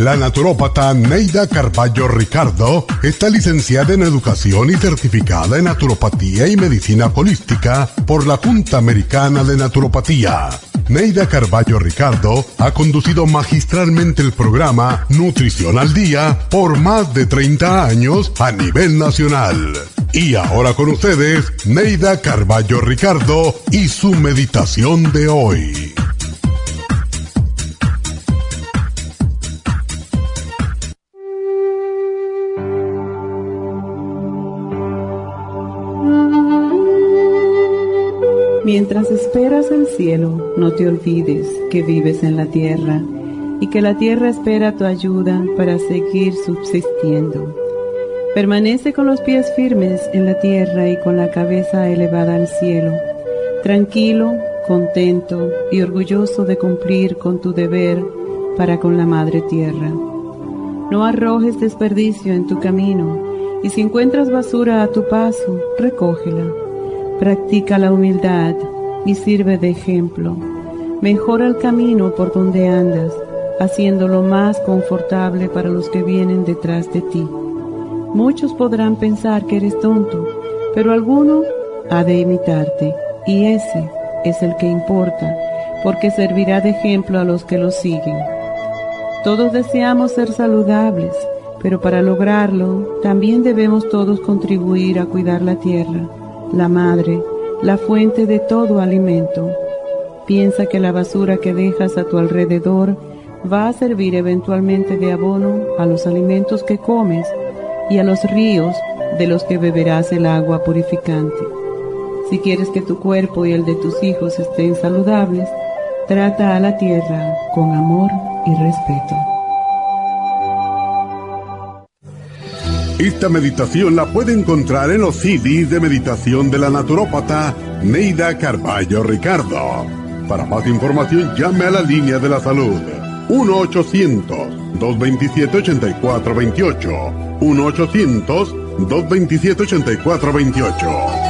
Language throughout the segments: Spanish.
La naturópata Neida Carballo Ricardo está licenciada en Educación y certificada en Naturopatía y Medicina Holística por la Junta Americana de Naturopatía. Neida Carballo Ricardo ha conducido magistralmente el programa Nutrición al Día por más de 30 años a nivel nacional. Y ahora con ustedes, Neida Carballo Ricardo y su meditación de hoy. Mientras esperas el cielo, no te olvides que vives en la tierra y que la tierra espera tu ayuda para seguir subsistiendo. Permanece con los pies firmes en la tierra y con la cabeza elevada al cielo, tranquilo, contento y orgulloso de cumplir con tu deber para con la Madre Tierra. No arrojes desperdicio en tu camino y si encuentras basura a tu paso, recógela. Practica la humildad y sirve de ejemplo. Mejora el camino por donde andas, haciéndolo más confortable para los que vienen detrás de ti. Muchos podrán pensar que eres tonto, pero alguno ha de imitarte, y ese es el que importa, porque servirá de ejemplo a los que lo siguen. Todos deseamos ser saludables, pero para lograrlo, también debemos todos contribuir a cuidar la tierra, la madre, la fuente de todo alimento. Piensa que la basura que dejas a tu alrededor va a servir eventualmente de abono a los alimentos que comes y a los ríos de los que beberás el agua purificante. Si quieres que tu cuerpo y el de tus hijos estén saludables, trata a la tierra con amor y respeto. Esta meditación la puede encontrar en los CDs de meditación de la naturópata Neida Carballo Ricardo. Para más información, llame a la línea de la salud 1-800-227-8428. 1-800-227-8428.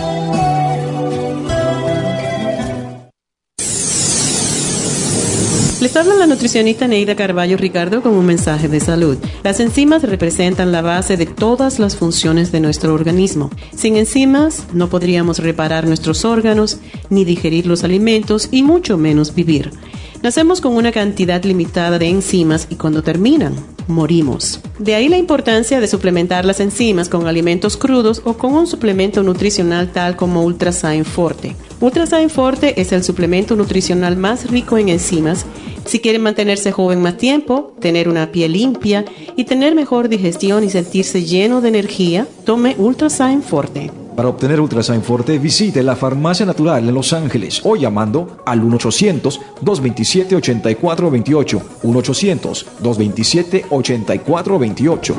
Les habla la nutricionista Neida Carballo Ricardo con un mensaje de salud. Las enzimas representan la base de todas las funciones de nuestro organismo. Sin enzimas no podríamos reparar nuestros órganos, ni digerir los alimentos y mucho menos vivir. Nacemos con una cantidad limitada de enzimas y cuando terminan, morimos. De ahí la importancia de suplementar las enzimas con alimentos crudos o con un suplemento nutricional tal como Ultrasign Forte. Ultrasign Forte es el suplemento nutricional más rico en enzimas. Si quieren mantenerse joven más tiempo, tener una piel limpia y tener mejor digestión y sentirse lleno de energía, tome Ultrasign Forte. Para obtener Ultrasign Forte, visite la Farmacia Natural en Los Ángeles o llamando al 1-800-227-8428. 1-800-227-8428.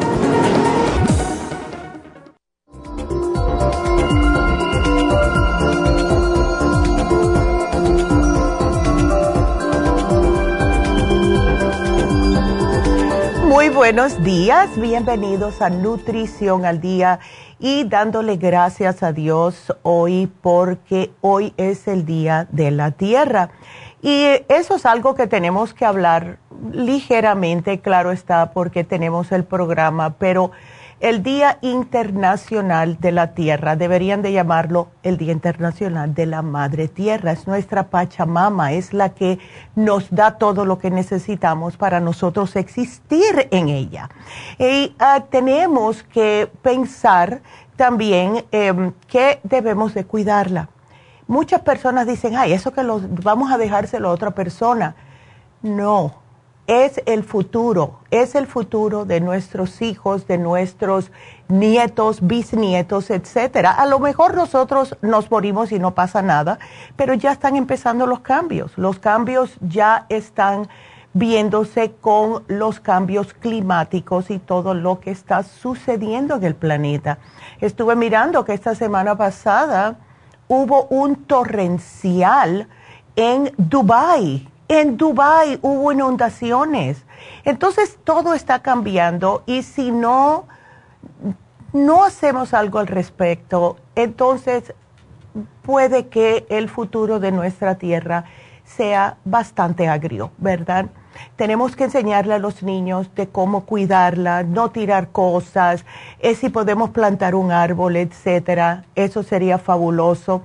Muy buenos días, bienvenidos a Nutrición al Día y dándole gracias a Dios hoy porque hoy es el Día de la Tierra. Y eso es algo que tenemos que hablar ligeramente, claro está, porque tenemos el programa, pero el Día Internacional de la Tierra, deberían de llamarlo el Día Internacional de la Madre Tierra. Es nuestra Pachamama, es la que nos da todo lo que necesitamos para nosotros existir en ella. Y tenemos que pensar también que debemos de cuidarla. Muchas personas dicen, ay, eso que vamos a dejárselo a otra persona. No. Es el futuro de nuestros hijos, de nuestros nietos, bisnietos, etcétera. A lo mejor nosotros nos morimos y no pasa nada, pero ya están empezando los cambios. Los cambios ya están viéndose con los cambios climáticos y todo lo que está sucediendo en el planeta. Estuve mirando que esta semana pasada hubo un torrencial en Dubái. En Dubái hubo inundaciones. Entonces todo está cambiando y si no hacemos algo al respecto, entonces puede que el futuro de nuestra tierra sea bastante agrio, ¿verdad? tenemos que enseñarle a los niños de cómo cuidarla, no tirar cosas, si podemos plantar un árbol, etcétera. Eso sería fabuloso.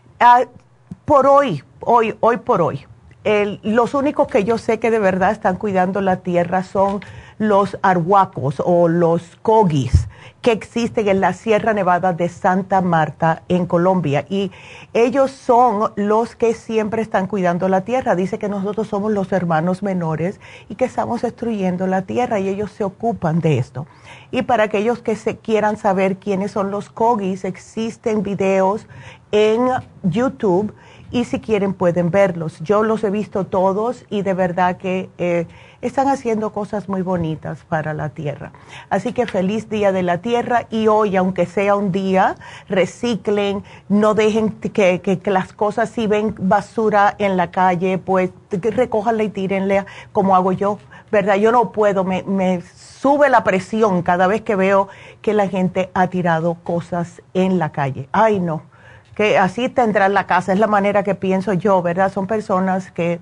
Por hoy por hoy, los únicos que yo sé que de verdad están cuidando la tierra son los arhuacos o los cogis que existen en la Sierra Nevada de Santa Marta en Colombia, y ellos son los que siempre están cuidando la tierra. Dice que nosotros somos los hermanos menores y que estamos destruyendo la tierra, y ellos se ocupan de esto. Y para aquellos que quieran saber quiénes son los cogis, existen videos en YouTube y si quieren pueden verlos. Yo los he visto todos y de verdad que están haciendo cosas muy bonitas para la tierra. Así que feliz Día de la Tierra, y hoy, aunque sea un día, reciclen, no dejen que las cosas, si ven basura en la calle, pues recójanla y tírenla como hago yo, ¿verdad? Yo no puedo, me sube la presión cada vez que veo que la gente ha tirado cosas en la calle. Ay, no. Que así tendrán la casa, es la manera que pienso yo, ¿verdad? Son personas que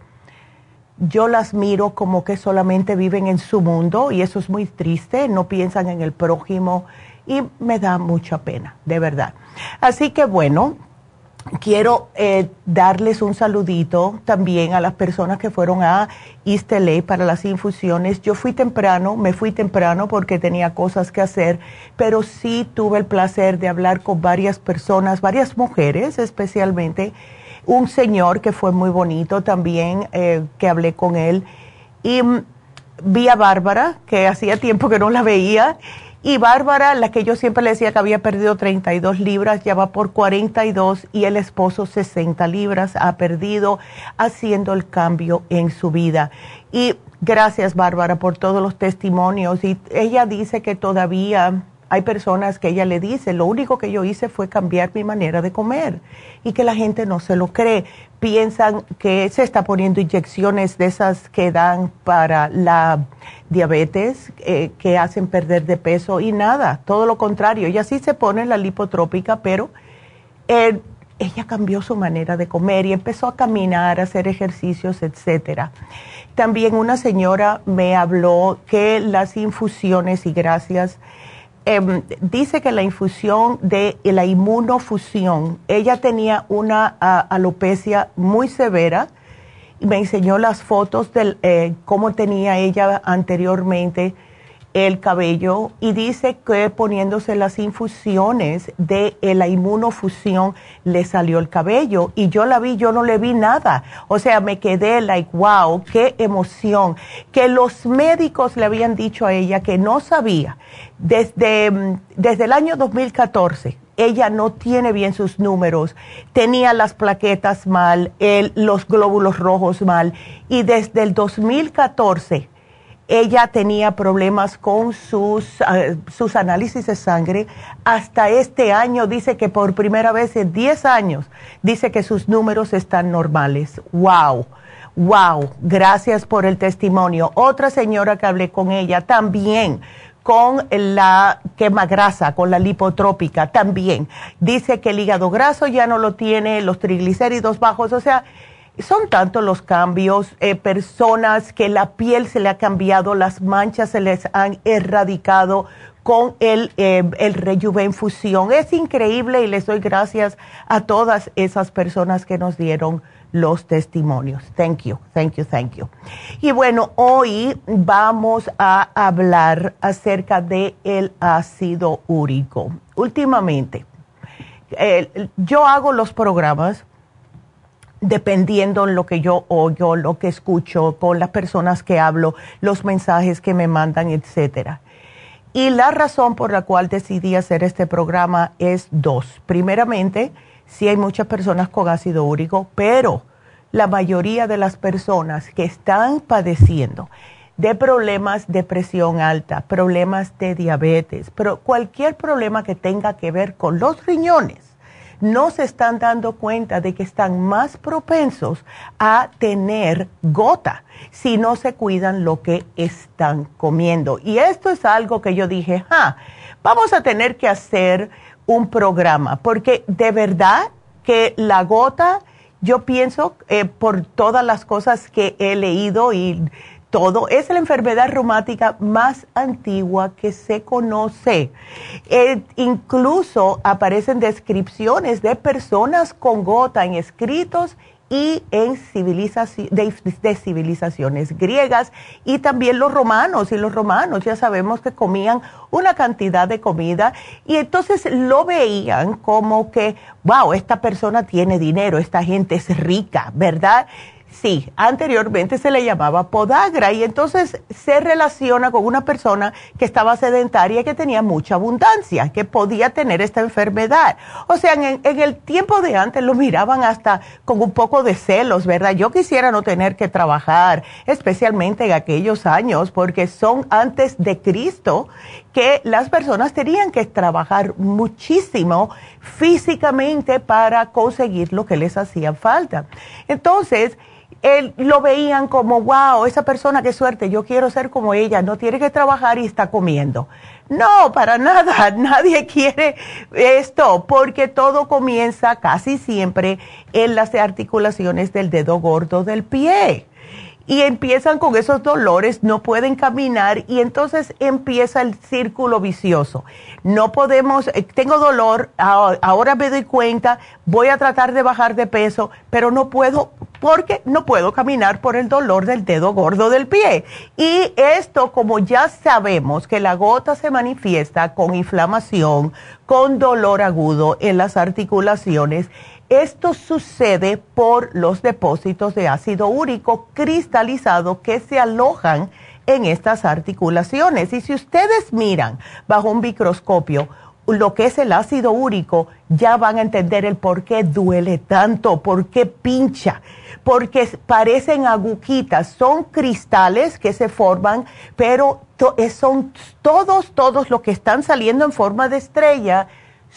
yo las miro como que solamente viven en su mundo, y eso es muy triste, no piensan en el prójimo, y me da mucha pena, de verdad. Así que bueno, quiero darles un saludito también a las personas que fueron a East LA para las infusiones. Yo me fui temprano porque tenía cosas que hacer, pero sí tuve el placer de hablar con varias personas, varias mujeres especialmente, un señor que fue muy bonito también, que hablé con él, y vi a Bárbara, que hacía tiempo que no la veía. Y Bárbara, la que yo siempre le decía que había perdido 32 libras, ya va por 42, y el esposo 60 libras ha perdido, haciendo el cambio en su vida. Y gracias, Bárbara, por todos los testimonios. Y ella dice que todavía hay personas que ella le dice, lo único que yo hice fue cambiar mi manera de comer, y que la gente no se lo cree. Piensan que se está poniendo inyecciones de esas que dan para la diabetes, que hacen perder de peso, y nada, todo lo contrario. Ella sí se pone la lipotrópica, pero ella cambió su manera de comer y empezó a caminar, a hacer ejercicios, etcétera. También una señora me habló que las infusiones, y gracias, dice que la infusión de la inmunofusión, ella tenía una alopecia muy severa, y me enseñó las fotos de cómo tenía ella anteriormente el cabello, y dice que poniéndose las infusiones de la inmunofusión le salió el cabello, y yo la vi, yo no le vi nada, o sea, me quedé like, wow, qué emoción, que los médicos le habían dicho a ella que no sabía, desde el año 2014, ella no tiene bien sus números, tenía las plaquetas mal, los glóbulos rojos mal, y desde el 2014 ella tenía problemas con sus análisis de sangre. Hasta este año dice que por primera vez en 10 años, dice que sus números están normales. ¡Wow! ¡Wow! Gracias por el testimonio. Otra señora que hablé con ella también, con la quemagrasa, con la lipotrópica también. Dice que el hígado graso ya no lo tiene, los triglicéridos bajos, o sea, son tantos los cambios, personas que la piel se le ha cambiado, las manchas se les han erradicado con el Rejuvenfusión. Es increíble, y les doy gracias a todas esas personas que nos dieron los testimonios. Thank you, thank you, thank you. Y bueno, hoy vamos a hablar acerca de el ácido úrico. Últimamente, yo hago los programas dependiendo de lo que yo oigo, lo que escucho, con las personas que hablo, los mensajes que me mandan, etcétera. Y la razón por la cual decidí hacer este programa es dos. Primeramente, sí hay muchas personas con ácido úrico, pero la mayoría de las personas que están padeciendo de problemas de presión alta, problemas de diabetes, pero cualquier problema que tenga que ver con los riñones, no se están dando cuenta de que están más propensos a tener gota si no se cuidan lo que están comiendo. Y esto es algo que yo dije, vamos a tener que hacer un programa, porque de verdad que la gota, yo pienso, por todas las cosas que he leído y todo. Es la enfermedad reumática más antigua que se conoce. Incluso aparecen descripciones de personas con gota en escritos y en de civilizaciones griegas y también los romanos. Y los romanos ya sabemos que comían una cantidad de comida y entonces lo veían como que, wow, esta persona tiene dinero, esta gente es rica, ¿verdad? Sí, anteriormente se le llamaba podagra y entonces se relaciona con una persona que estaba sedentaria y que tenía mucha abundancia, que podía tener esta enfermedad. O sea, en el tiempo de antes lo miraban hasta con un poco de celos, ¿verdad? Yo quisiera no tener que trabajar, especialmente en aquellos años, porque son antes de Cristo que las personas tenían que trabajar muchísimo físicamente para conseguir lo que les hacía falta. Entonces, lo veían como, wow, esa persona, qué suerte, yo quiero ser como ella, no tiene que trabajar y está comiendo. No, para nada, nadie quiere esto, porque todo comienza casi siempre en las articulaciones del dedo gordo del pie. Y empiezan con esos dolores, no pueden caminar y entonces empieza el círculo vicioso. No podemos, tengo dolor, ahora me doy cuenta, voy a tratar de bajar de peso, pero no puedo porque no puedo caminar por el dolor del dedo gordo del pie. Y esto, como ya sabemos que la gota se manifiesta con inflamación, con dolor agudo en las articulaciones, esto sucede por los depósitos de ácido úrico cristalizado que se alojan en estas articulaciones. Y si ustedes miran bajo un microscopio lo que es el ácido úrico, ya van a entender el por qué duele tanto, por qué pincha, porque parecen agujitas, son cristales que se forman, pero son todos los que están saliendo en forma de estrella,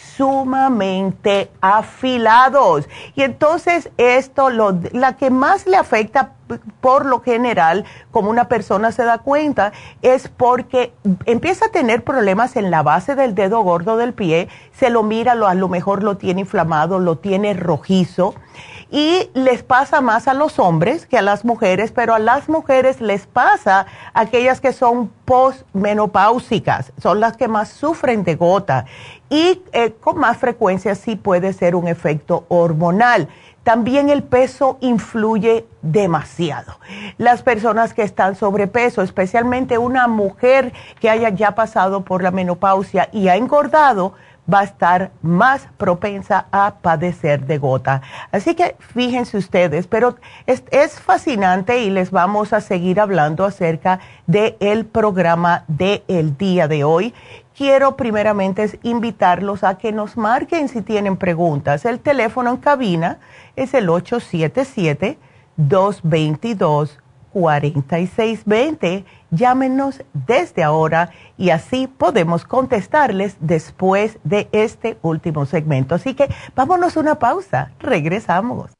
sumamente afilados. Y entonces esto, la que más le afecta por lo general, como una persona se da cuenta, es porque empieza a tener problemas en la base del dedo gordo del pie, se lo mira, a lo mejor lo tiene inflamado, lo tiene rojizo, y les pasa más a los hombres que a las mujeres, pero a las mujeres les pasa aquellas que son posmenopáusicas, son las que más sufren de gota y con más frecuencia sí puede ser un efecto hormonal. También el peso influye demasiado. Las personas que están sobrepeso, especialmente una mujer que haya ya pasado por la menopausia y ha engordado, va a estar más propensa a padecer de gota. Así que fíjense ustedes, pero es fascinante y les vamos a seguir hablando acerca del programa del día de hoy. Quiero primeramente invitarlos a que nos marquen si tienen preguntas. El teléfono en cabina es el 877-222-4620. Llámenos desde ahora y así podemos contestarles después de este último segmento. Así que vámonos a una pausa. Regresamos.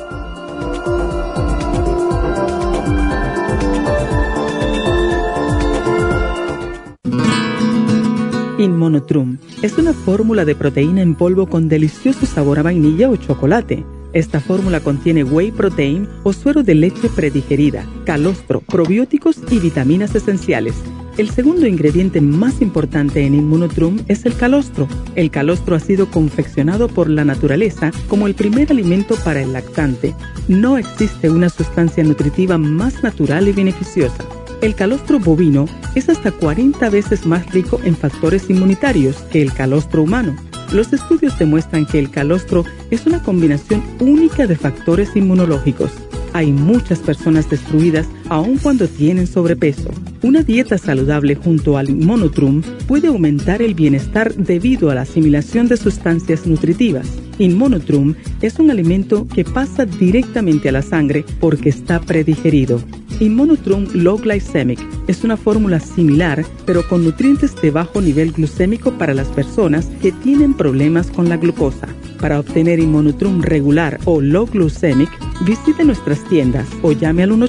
Inmunotrum es una fórmula de proteína en polvo con delicioso sabor a vainilla o chocolate. Esta fórmula contiene whey protein o suero de leche predigerida, calostro, probióticos y vitaminas esenciales. El segundo ingrediente más importante en Inmunotrum es el calostro. El calostro ha sido confeccionado por la naturaleza como el primer alimento para el lactante. No existe una sustancia nutritiva más natural y beneficiosa. El calostro bovino es hasta 40 veces más rico en factores inmunitarios que el calostro humano. Los estudios demuestran que el calostro es una combinación única de factores inmunológicos. Hay muchas personas destruidas aun cuando tienen sobrepeso. Una dieta saludable junto al Inmunotrum puede aumentar el bienestar debido a la asimilación de sustancias nutritivas. Inmunotrum es un alimento que pasa directamente a la sangre porque está predigerido. Inmunotrum Low Glycemic es una fórmula similar, pero con nutrientes de bajo nivel glucémico para las personas que tienen problemas con la glucosa. Para obtener Inmunotrum regular o Low Glycemic, visite nuestras tiendas o llame al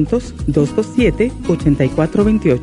1-800-227-8428.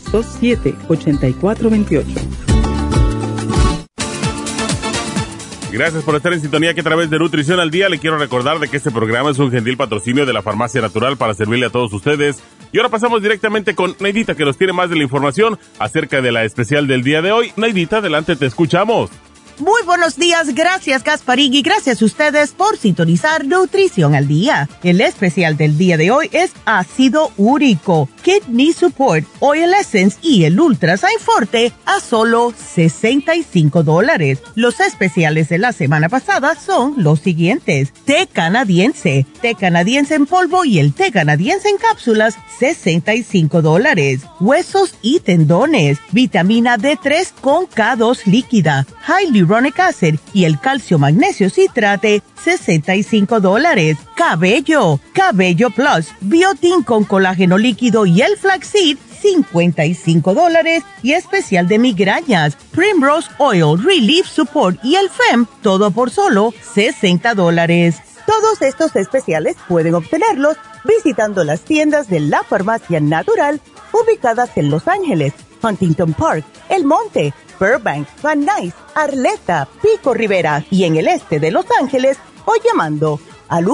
1-800-227-8428. Gracias por estar en sintonía que a través de Nutrición al Día le quiero recordar de que este programa es un gentil patrocinio de la Farmacia Natural para servirle a todos ustedes. Y ahora pasamos directamente con Neidita, que nos tiene más de la información acerca de la especial del día de hoy. Neidita, adelante, te escuchamos. Muy buenos días, gracias Gasparín y gracias a ustedes por sintonizar Nutrición al Día. El especial del día de hoy es ácido úrico, Kidney Support, Oil Essence y el Ultra Sign Forte a solo $65. Los especiales de la semana pasada son los siguientes: té canadiense en polvo y el té canadiense en cápsulas, $65. Huesos y tendones, vitamina D3 con K2 líquida, Hyaluronic Acid y el calcio magnesio citrate, $65. Cabello Plus, biotin con colágeno líquido y el flaxseed, $55. Y especial de migrañas, Primrose Oil, Relief Support y el FEM, todo por solo $60. Todos estos especiales pueden obtenerlos visitando las tiendas de la Farmacia Natural ubicadas en Los Ángeles, Huntington Park, El Monte, Burbank, Van Nuys, Arleta, Pico Rivera y en el este de Los Ángeles, o llamando al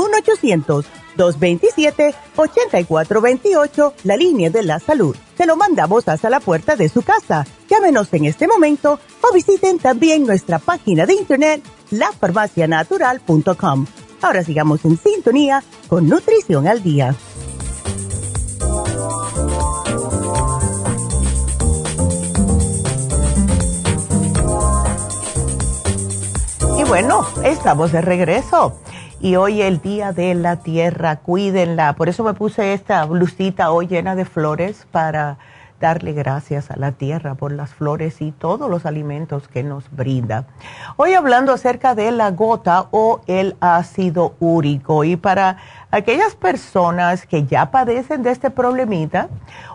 1-800-227-8428, la línea de la salud. Se lo mandamos hasta la puerta de su casa. Llámenos en este momento o visiten también nuestra página de internet, lafarmacianatural.com. Ahora sigamos en sintonía con Nutrición al Día. Y bueno, estamos de regreso. Y hoy es el Día de la Tierra, cuídenla. Por eso me puse esta blusita hoy llena de flores para darle gracias a la tierra por las flores y todos los alimentos que nos brinda. Hoy hablando acerca de la gota o el ácido úrico, y para aquellas personas que ya padecen de este problemita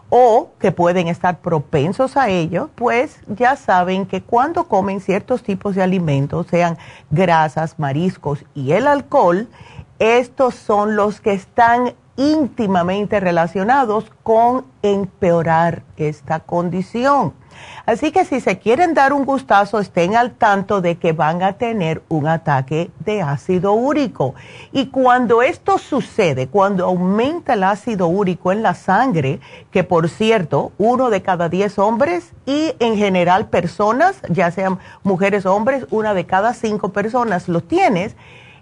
o que pueden estar propensos a ello, pues ya saben que cuando comen ciertos tipos de alimentos, sean grasas, mariscos y el alcohol, estos son los que están íntimamente relacionados con empeorar esta condición. Así que si se quieren dar un gustazo, estén al tanto de que van a tener un ataque de ácido úrico. Y cuando esto sucede, cuando aumenta el ácido úrico en la sangre, que por cierto, 1 de cada 10 hombres y en general personas, ya sean mujeres o hombres, 1 de cada 5 personas lo tienes.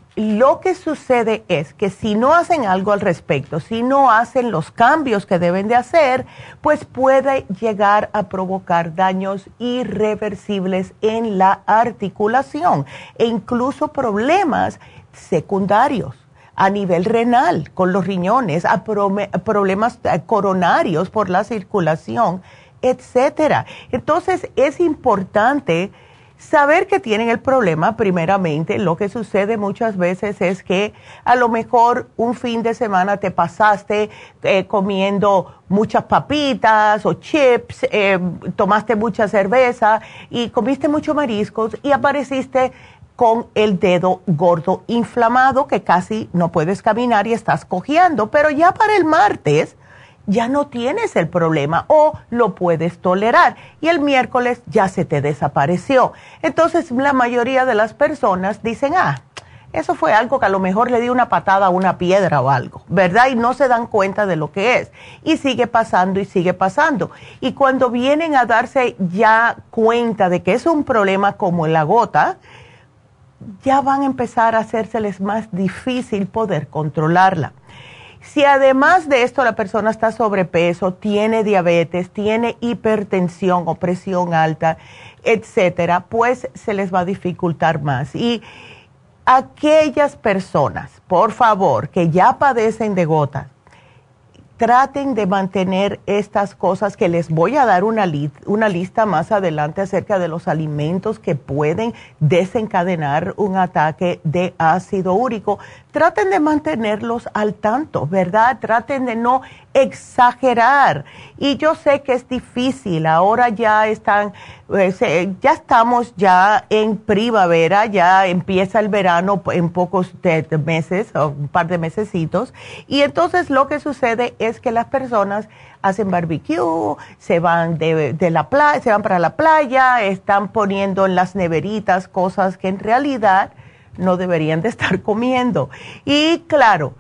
Lo que sucede es que si no hacen algo al respecto, si no hacen los cambios que deben de hacer, pues puede llegar a provocar daños irreversibles en la articulación e incluso problemas secundarios a nivel renal con los riñones, a problemas coronarios por la circulación, etcétera. Entonces es importante saber que tienen el problema. Primeramente, lo que sucede muchas veces es que a lo mejor un fin de semana te pasaste comiendo muchas papitas o chips, tomaste mucha cerveza y comiste muchos mariscos y apareciste con el dedo gordo inflamado que casi no puedes caminar y estás cojeando, pero ya para el martes ya no tienes el problema o lo puedes tolerar y el miércoles ya se te desapareció. Entonces la mayoría de las personas dicen, eso fue algo que a lo mejor le di una patada a una piedra o algo, ¿verdad? Y no se dan cuenta de lo que es. Y sigue pasando y sigue pasando. Y cuando vienen a darse ya cuenta de que es un problema como la gota, ya van a empezar a hacérseles más difícil poder controlarla. Si además de esto la persona está sobrepeso, tiene diabetes, tiene hipertensión o presión alta, etcétera, pues se les va a dificultar más. Y aquellas personas, por favor, que ya padecen de gota, traten de mantener estas cosas que les voy a dar una lista más adelante acerca de los alimentos que pueden desencadenar un ataque de ácido úrico, traten de mantenerlos al tanto, ¿verdad? Traten de no exagerar. Y yo sé que es difícil, ahora ya estamos ya en primavera, ya empieza el verano en pocos meses, o un par de mesecitos, y entonces lo que sucede es que las personas hacen barbecue, se van de la playa, se van para la playa, están poniendo en las neveritas cosas que en realidad no deberían de estar comiendo. Y claro,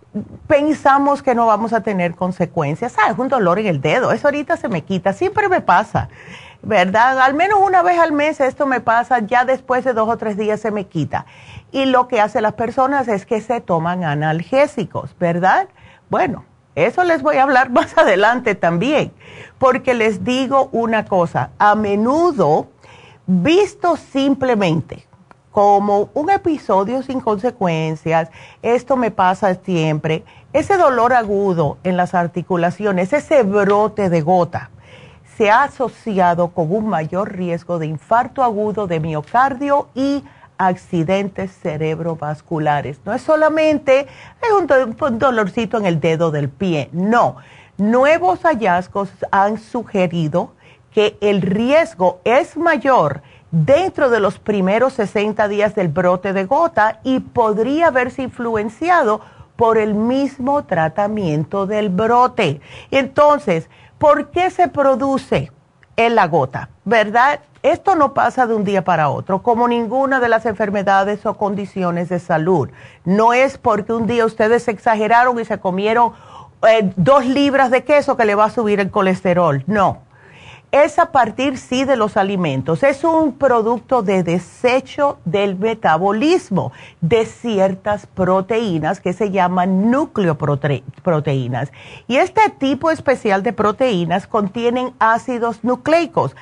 pensamos que no vamos a tener consecuencias. ¿Sabes? Un dolor en el dedo, eso ahorita se me quita, siempre me pasa, ¿verdad? Al menos una vez al mes esto me pasa, ya después de 2 o 3 días se me quita. Y lo que hacen las personas es que se toman analgésicos, ¿verdad? Bueno, eso les voy a hablar más adelante también, porque les digo una cosa, a menudo, visto simplemente como un episodio sin consecuencias, esto me pasa siempre, ese dolor agudo en las articulaciones, ese brote de gota, se ha asociado con un mayor riesgo de infarto agudo de miocardio y accidentes cerebrovasculares. No es solamente un dolorcito en el dedo del pie, no. Nuevos hallazgos han sugerido que el riesgo es mayor dentro de los primeros 60 días del brote de gota y podría haberse influenciado por el mismo tratamiento del brote. Entonces, ¿por qué se produce en la gota? ¿Verdad? Esto no pasa de un día para otro, como ninguna de las enfermedades o condiciones de salud. No es porque un día ustedes exageraron y se comieron 2 libras de queso que le va a subir el colesterol. No. Es a partir, sí, de los alimentos. Es un producto de desecho del metabolismo de ciertas proteínas que se llaman nucleoproteínas. Y este tipo especial de proteínas contienen ácidos nucleicos,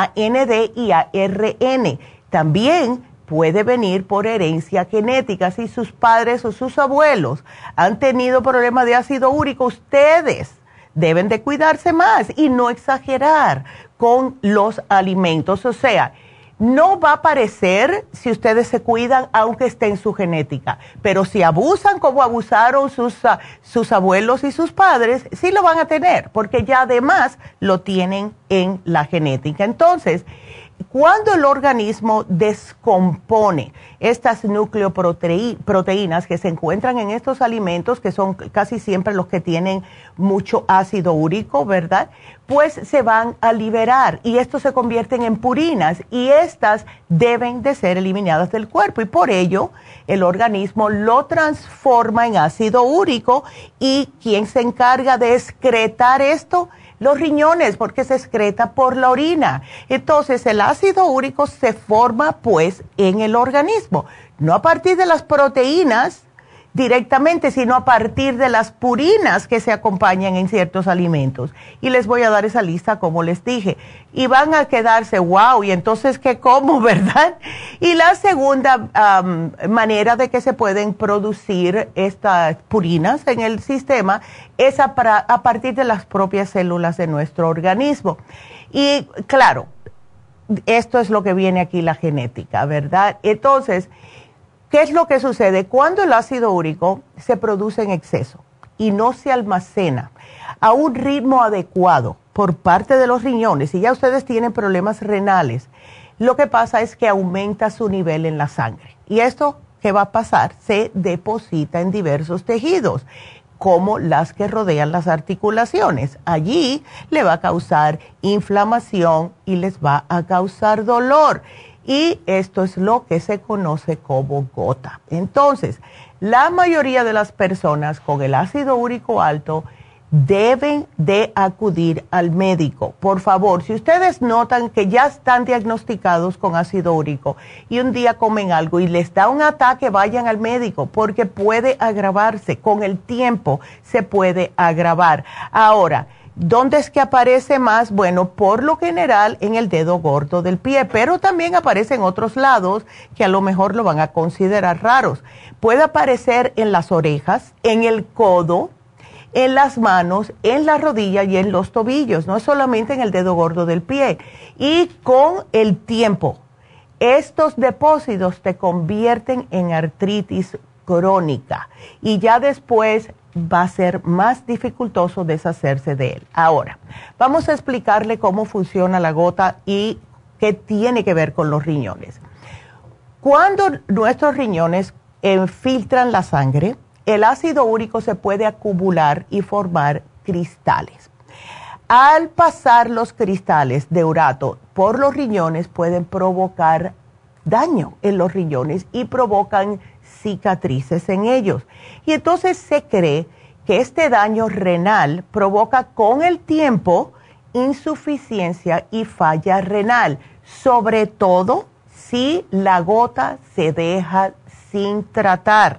AND y ARN. También puede venir por herencia genética. Si sus padres o sus abuelos han tenido problemas de ácido úrico, ustedes deben de cuidarse más y no exagerar con los alimentos. O sea, no va a aparecer si ustedes se cuidan aunque esté en su genética, pero si abusan como abusaron sus abuelos y sus padres, sí lo van a tener, porque ya además lo tienen en la genética. Entonces, cuando el organismo descompone estas nucleoproteínas que se encuentran en estos alimentos, que son casi siempre los que tienen mucho ácido úrico, ¿verdad? Pues se van a liberar y estos se convierten en purinas y estas deben de ser eliminadas del cuerpo y por ello el organismo lo transforma en ácido úrico. ¿Y quién se encarga de excretar esto? Los riñones, porque se excreta por la orina. Entonces, el ácido úrico se forma, pues, en el organismo. No a partir de las proteínas directamente, sino a partir de las purinas que se acompañan en ciertos alimentos. Y les voy a dar esa lista, como les dije. Y van a quedarse, wow, ¿y entonces qué como, verdad? Y la segunda manera de que se pueden producir estas purinas en el sistema es a partir de las propias células de nuestro organismo. Y claro, esto es lo que viene aquí, la genética, ¿verdad? Entonces, ¿qué es lo que sucede? Cuando el ácido úrico se produce en exceso y no se almacena a un ritmo adecuado por parte de los riñones, y ya ustedes tienen problemas renales, lo que pasa es que aumenta su nivel en la sangre. ¿Y esto qué va a pasar? Se deposita en diversos tejidos, como las que rodean las articulaciones. Allí le va a causar inflamación y les va a causar dolor. Y esto es lo que se conoce como gota. Entonces, la mayoría de las personas con el ácido úrico alto deben de acudir al médico. Por favor, si ustedes notan que ya están diagnosticados con ácido úrico y un día comen algo y les da un ataque, vayan al médico porque puede agravarse. Con el tiempo se puede agravar. Ahora, ¿dónde es que aparece más? Bueno, por lo general en el dedo gordo del pie, pero también aparece en otros lados que a lo mejor lo van a considerar raros. Puede aparecer en las orejas, en el codo, en las manos, en la rodilla y en los tobillos, no solamente en el dedo gordo del pie. Y con el tiempo, estos depósitos te convierten en artritis crónica y ya después va a ser más dificultoso deshacerse de él. Ahora, vamos a explicarle cómo funciona la gota y qué tiene que ver con los riñones. Cuando nuestros riñones filtran la sangre, el ácido úrico se puede acumular y formar cristales. Al pasar los cristales de urato por los riñones pueden provocar daño en los riñones y provocan cicatrices en ellos. Y entonces se cree que este daño renal provoca con el tiempo insuficiencia y falla renal, sobre todo si la gota se deja sin tratar.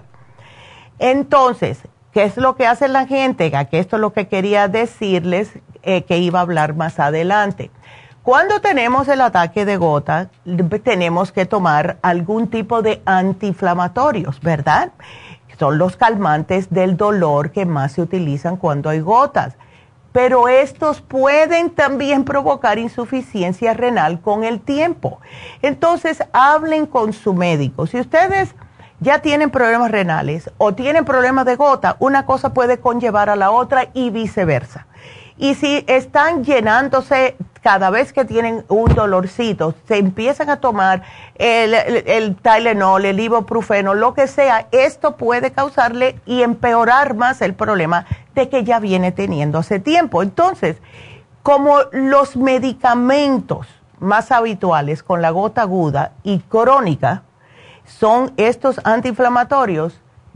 Entonces, ¿qué es lo que hace la gente? Que esto es lo que quería decirles, que iba a hablar más adelante. Cuando tenemos el ataque de gota, tenemos que tomar algún tipo de antiinflamatorios, ¿verdad? Son los calmantes del dolor que más se utilizan cuando hay gotas. Pero estos pueden también provocar insuficiencia renal con el tiempo. Entonces, hablen con su médico. Si ustedes ya tienen problemas renales o tienen problemas de gota, una cosa puede conllevar a la otra y viceversa. Y si están llenándose cada vez que tienen un dolorcito, se empiezan a tomar el Tylenol, el ibuprofeno, lo que sea, esto puede causarle y empeorar más el problema de que ya viene teniendo hace tiempo. Entonces, como los medicamentos más habituales con la gota aguda y crónica son estos antiinflamatorios,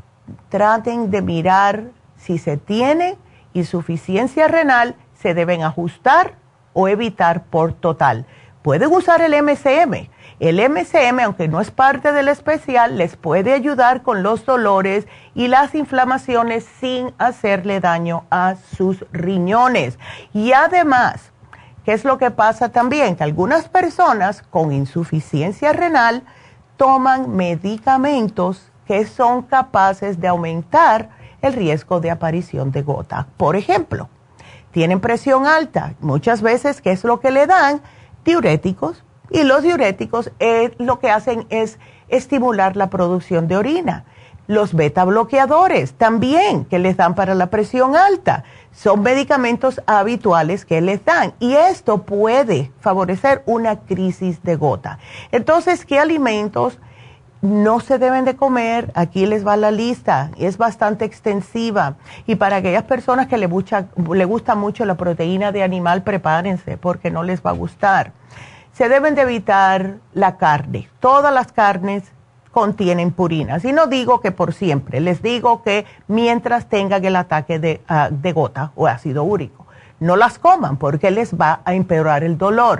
traten de mirar si se tiene insuficiencia renal, se deben ajustar o evitar por total. Pueden usar el MCM. El MCM, aunque no es parte del especial, les puede ayudar con los dolores y las inflamaciones sin hacerle daño a sus riñones. Y además, ¿qué es lo que pasa también? Que algunas personas con insuficiencia renal toman medicamentos que son capaces de aumentar el riesgo de aparición de gota. Por ejemplo, tienen presión alta, muchas veces, ¿qué es lo que le dan? Diuréticos. Y los diuréticos lo que hacen es estimular la producción de orina. Los beta bloqueadores también, que les dan para la presión alta, son medicamentos habituales que les dan. Y esto puede favorecer una crisis de gota. Entonces, ¿qué alimentos no se deben de comer? Aquí les va la lista, es bastante extensiva. Y para aquellas personas que le gusta mucho la proteína de animal, prepárense porque no les va a gustar. Se deben de evitar la carne. Todas las carnes contienen purinas. Y no digo que por siempre, les digo que mientras tengan el ataque de gota o ácido úrico. No las coman porque les va a empeorar el dolor.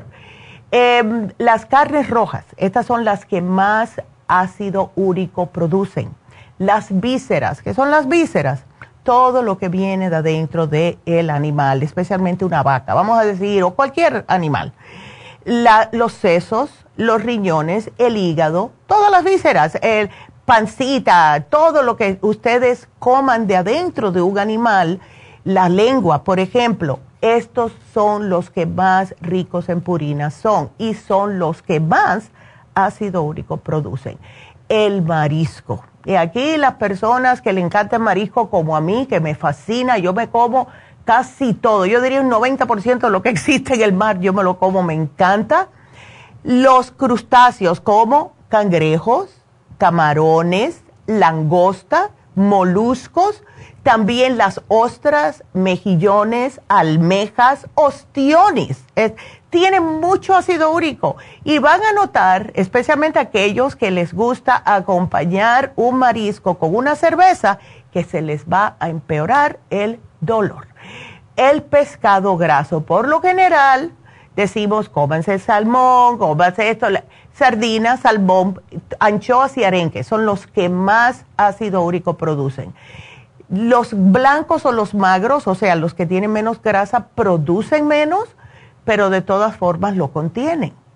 Las carnes rojas, estas son las que más ácido úrico producen. Las vísceras, ¿qué son las vísceras? Todo lo que viene de adentro del animal, especialmente una vaca, vamos a decir, o cualquier animal. Los sesos, los riñones, el hígado, todas las vísceras, el pancita, todo lo que ustedes coman de adentro de un animal, la lengua, por ejemplo, estos son los que más ricos en purinas son y son los que más ácido úrico producen. El marisco. Y aquí las personas que le encanta el marisco, como a mí, que me fascina, yo me como casi todo. Yo diría un 90% de lo que existe en el mar, yo me lo como, me encanta. Los crustáceos como cangrejos, camarones, langosta, moluscos, también las ostras, mejillones, almejas, ostiones. Tienen mucho ácido úrico y van a notar, especialmente aquellos que les gusta acompañar un marisco con una cerveza, que se les va a empeorar el dolor. El pescado graso, por lo general, decimos cómanse el salmón, cómanse esto, sardinas, salmón, anchoas y arenque, son los que más ácido úrico producen. Los blancos o los magros, o sea, los que tienen menos grasa, producen menos, pero de todas formas lo contienen.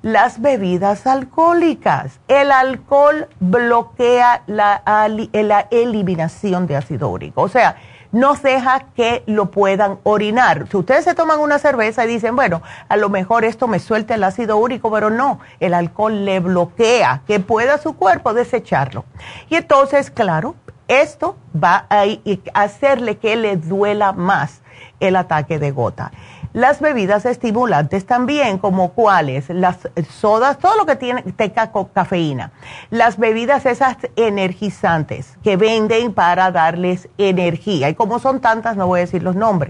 las bebidas alcohólicas. El alcohol bloquea la eliminación de ácido úrico, o sea, no deja que lo puedan orinar. Si ustedes se toman una cerveza y dicen, bueno, a lo mejor esto me suelta el ácido úrico, pero no, el alcohol le bloquea que pueda su cuerpo desecharlo. Y entonces, claro, esto va a hacerle que le duela más el ataque de gota. Las bebidas estimulantes también, como cuáles, las sodas, todo lo que tenga cafeína. Las bebidas esas energizantes que venden para darles energía. Y como son tantas, no voy a decir los nombres.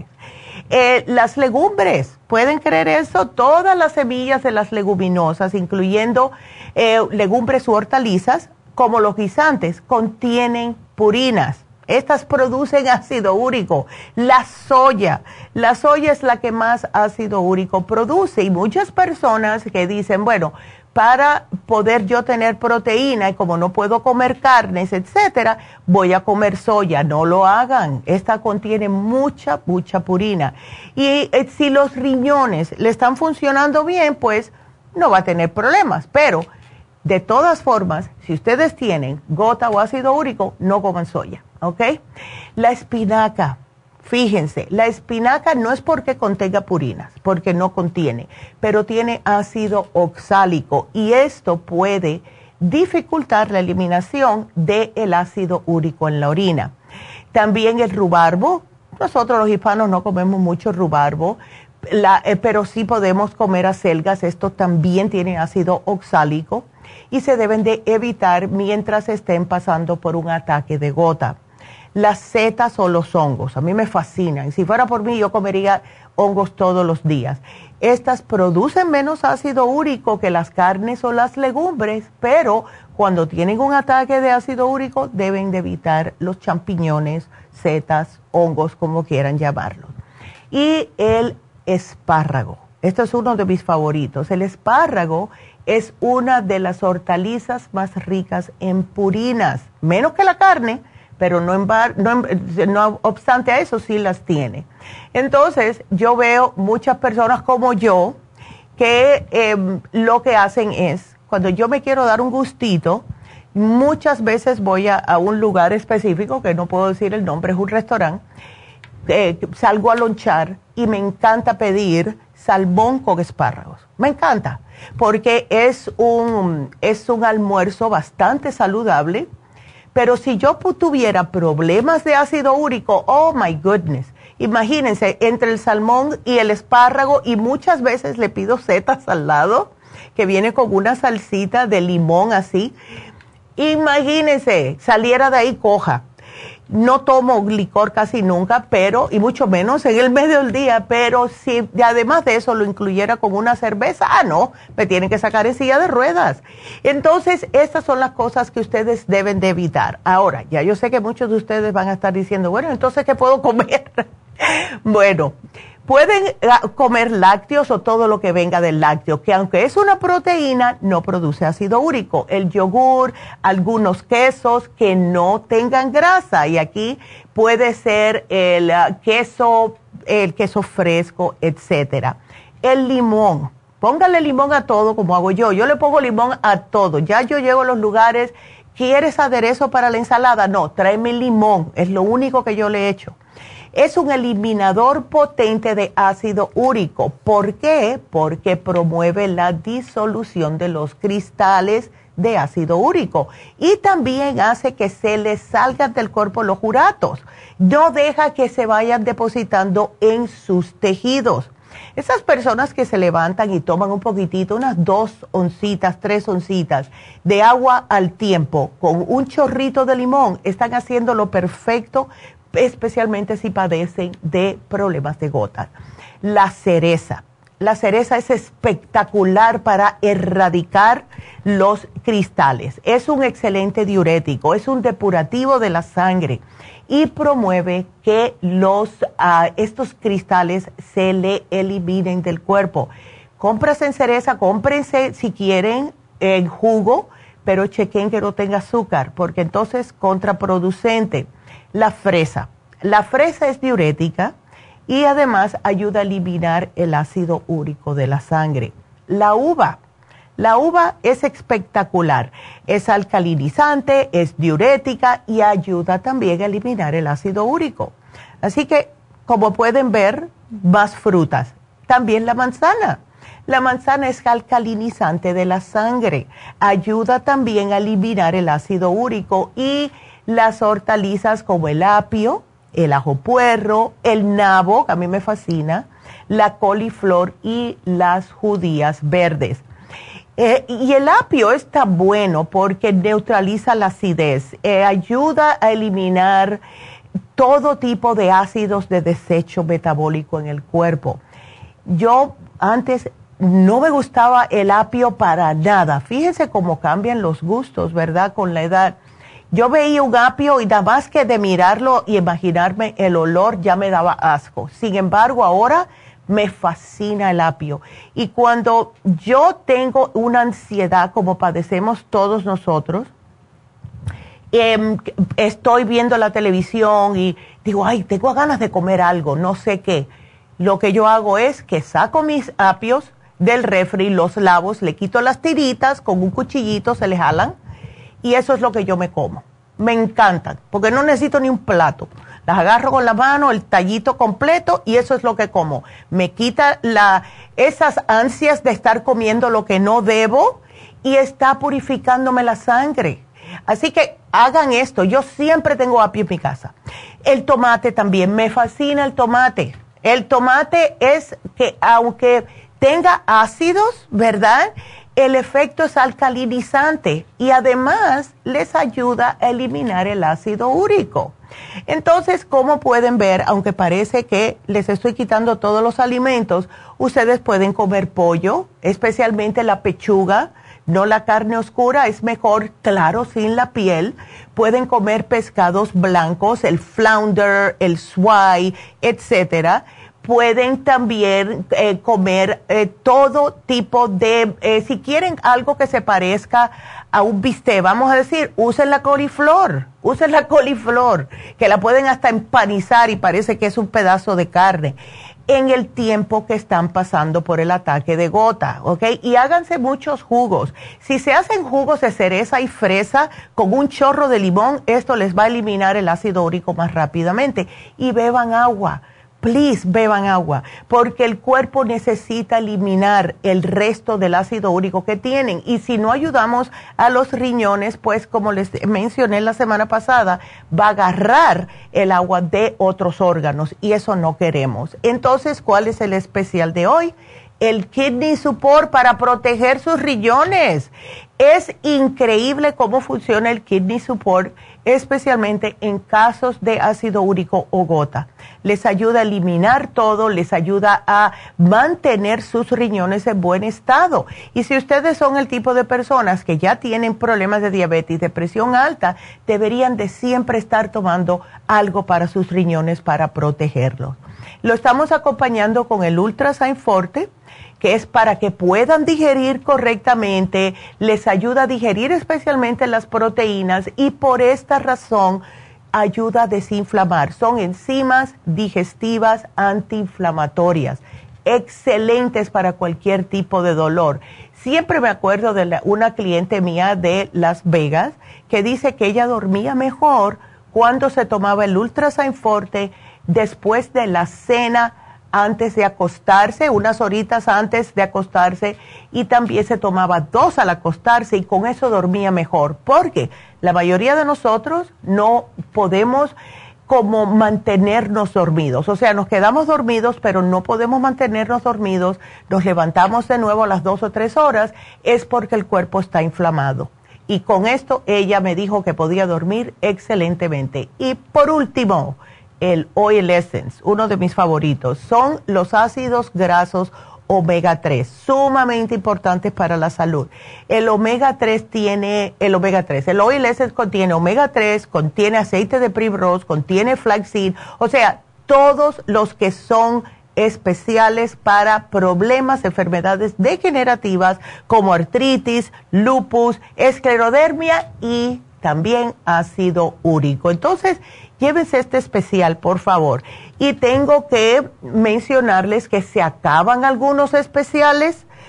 Las legumbres, ¿pueden creer eso? Todas las semillas de las leguminosas, incluyendo legumbres u hortalizas, como los guisantes, contienen purinas. Estas producen ácido úrico. La soya es la que más ácido úrico produce y muchas personas que dicen, bueno, para poder yo tener proteína y como no puedo comer carnes, etcétera, voy a comer soya. No lo hagan. Esta contiene mucha purina. Y si los riñones le están funcionando bien, pues no va a tener problemas. Pero de todas formas, si ustedes tienen gota o ácido úrico, no coman soya. ¿Ok? La espinaca, fíjense, la espinaca no es porque contenga purinas, porque no contiene, pero tiene ácido oxálico y esto puede dificultar la eliminación del ácido úrico en la orina. También el rubarbo, nosotros los hispanos no comemos mucho rubarbo, pero sí podemos comer acelgas, esto también tiene ácido oxálico y se deben de evitar mientras estén pasando por un ataque de gota. Las setas o los hongos, a mí me fascinan. Si fuera por mí, yo comería hongos todos los días. Estas producen menos ácido úrico que las carnes o las legumbres, pero cuando tienen un ataque de ácido úrico, deben de evitar los champiñones, setas, hongos, como quieran llamarlos. Y el espárrago. Este es uno de mis favoritos. El espárrago es una de las hortalizas más ricas en purinas, menos que la carne, pero no obstante a eso sí las tiene. Entonces, yo veo muchas personas como yo que lo que hacen es, cuando yo me quiero dar un gustito, muchas veces voy a un lugar específico, que no puedo decir el nombre, es un restaurante, salgo a lonchar y me encanta pedir salmón con espárragos. Me encanta, porque es un almuerzo bastante saludable. Pero si yo tuviera problemas de ácido úrico, oh my goodness, imagínense, entre el salmón y el espárrago, y muchas veces le pido setas al lado, que viene con una salsita de limón así, imagínense, saliera de ahí coja. No tomo licor casi nunca, pero, y mucho menos en el medio del día, pero si además de eso lo incluyera con una cerveza, no, me tienen que sacar en silla de ruedas. Entonces, estas son las cosas que ustedes deben de evitar. Ahora, ya yo sé que muchos de ustedes van a estar diciendo, bueno, entonces, ¿qué puedo comer? Bueno, pueden comer lácteos o todo lo que venga del lácteo, que aunque es una proteína, no produce ácido úrico. El yogur, algunos quesos que no tengan grasa, y aquí puede ser el queso fresco, etcétera. El limón, póngale limón a todo como hago yo. Yo le pongo limón a todo. Ya yo llego a los lugares, ¿quieres aderezo para la ensalada? No, tráeme limón, es lo único que yo le echo. Es un eliminador potente de ácido úrico. ¿Por qué? Porque promueve la disolución de los cristales de ácido úrico y también hace que se les salgan del cuerpo los juratos. No deja que se vayan depositando en sus tejidos. Esas personas que se levantan y toman un poquitito, unas 2 oncitas, 3 oncitas de agua al tiempo con un chorrito de limón, están haciendo lo perfecto, especialmente si padecen de problemas de gota. La cereza es espectacular para erradicar los cristales. Es un excelente diurético, es un depurativo de la sangre y promueve que estos cristales se le eliminen del cuerpo. Cómprense cereza, cómprense si quieren en jugo, pero chequen que no tenga azúcar, porque entonces es contraproducente. La fresa es diurética y además ayuda a eliminar el ácido úrico de la sangre. La uva La uva es espectacular, es alcalinizante, es diurética y ayuda también a eliminar el ácido úrico. Así que, como pueden ver, más frutas. También la manzana. La manzana es alcalinizante de la sangre, ayuda también a eliminar el ácido úrico, y las hortalizas como el apio, el ajo puerro, el nabo, que a mí me fascina, la coliflor y las judías verdes. Y el apio está bueno porque neutraliza la acidez, ayuda a eliminar todo tipo de ácidos de desecho metabólico en el cuerpo. Yo antes no me gustaba el apio para nada. Fíjense cómo cambian los gustos, ¿verdad? Con la edad. Yo veía un apio y nada más que de mirarlo y imaginarme el olor ya me daba asco. Sin embargo, ahora me fascina el apio. Y cuando yo tengo una ansiedad, como padecemos todos nosotros, estoy viendo la televisión y digo, ay, tengo ganas de comer algo, no sé qué. Lo que yo hago es que saco mis apios del refri, los lavo, le quito las tiritas, con un cuchillito se les jalan, y eso es lo que yo me como. Me encantan, porque no necesito ni un plato. Las agarro con la mano, el tallito completo, y eso es lo que como. Me quita esas ansias de estar comiendo lo que no debo, y está purificándome la sangre. Así que hagan esto. Yo siempre tengo apio en mi casa. El tomate también, me fascina el tomate. El tomate es que, aunque tenga ácidos, ¿verdad?, el efecto es alcalinizante y además les ayuda a eliminar el ácido úrico. Entonces, como pueden ver, aunque parece que les estoy quitando todos los alimentos, ustedes pueden comer pollo, especialmente la pechuga, no la carne oscura, es mejor, claro, sin la piel. Pueden comer pescados blancos, el flounder, el swai, etcétera. Pueden también comer todo tipo de, si quieren algo que se parezca a un bistec, vamos a decir, usen la coliflor, que la pueden hasta empanizar y parece que es un pedazo de carne, en el tiempo que están pasando por el ataque de gota, ¿ok? Y háganse muchos jugos. Si se hacen jugos de cereza y fresa con un chorro de limón, esto les va a eliminar el ácido úrico más rápidamente. Y beban agua. Please, beban agua, porque el cuerpo necesita eliminar el resto del ácido úrico que tienen. Y si no ayudamos a los riñones, pues como les mencioné la semana pasada, va a agarrar el agua de otros órganos y eso no queremos. Entonces, ¿cuál es el especial de hoy? El Kidney Support para proteger sus riñones. Es increíble cómo funciona el Kidney Support, especialmente en casos de ácido úrico o gota. Les ayuda a eliminar todo, les ayuda a mantener sus riñones en buen estado. Y si ustedes son el tipo de personas que ya tienen problemas de diabetes, de presión alta, deberían de siempre estar tomando algo para sus riñones para protegerlos. Lo estamos acompañando con el Ultrasign Forte, que es para que puedan digerir correctamente, les ayuda a digerir especialmente las proteínas y por esta razón ayuda a desinflamar. Son enzimas digestivas antiinflamatorias, excelentes para cualquier tipo de dolor. Siempre me acuerdo de una cliente mía de Las Vegas que dice que ella dormía mejor cuando se tomaba el Ultrasign Forte después de la cena, antes de acostarse, unas horitas antes de acostarse, y también se tomaba 2 al acostarse y con eso dormía mejor, porque la mayoría de nosotros no podemos como mantenernos dormidos, o sea, nos quedamos dormidos pero no podemos mantenernos dormidos, nos levantamos de nuevo a las 2 o 3 horas, es porque el cuerpo está inflamado. Y con esto ella me dijo que podía dormir excelentemente. Y por último, el Oil Essence, uno de mis favoritos, son los ácidos grasos omega 3, sumamente importantes para la salud. El omega 3 tiene, el Oil Essence contiene omega 3, contiene aceite de Primrose, contiene flaxseed, o sea, todos los que son especiales para problemas, enfermedades degenerativas como artritis, lupus, esclerodermia y también ácido úrico. Entonces, llévense este especial, por favor. Y tengo que mencionarles que se acaban algunos especiales.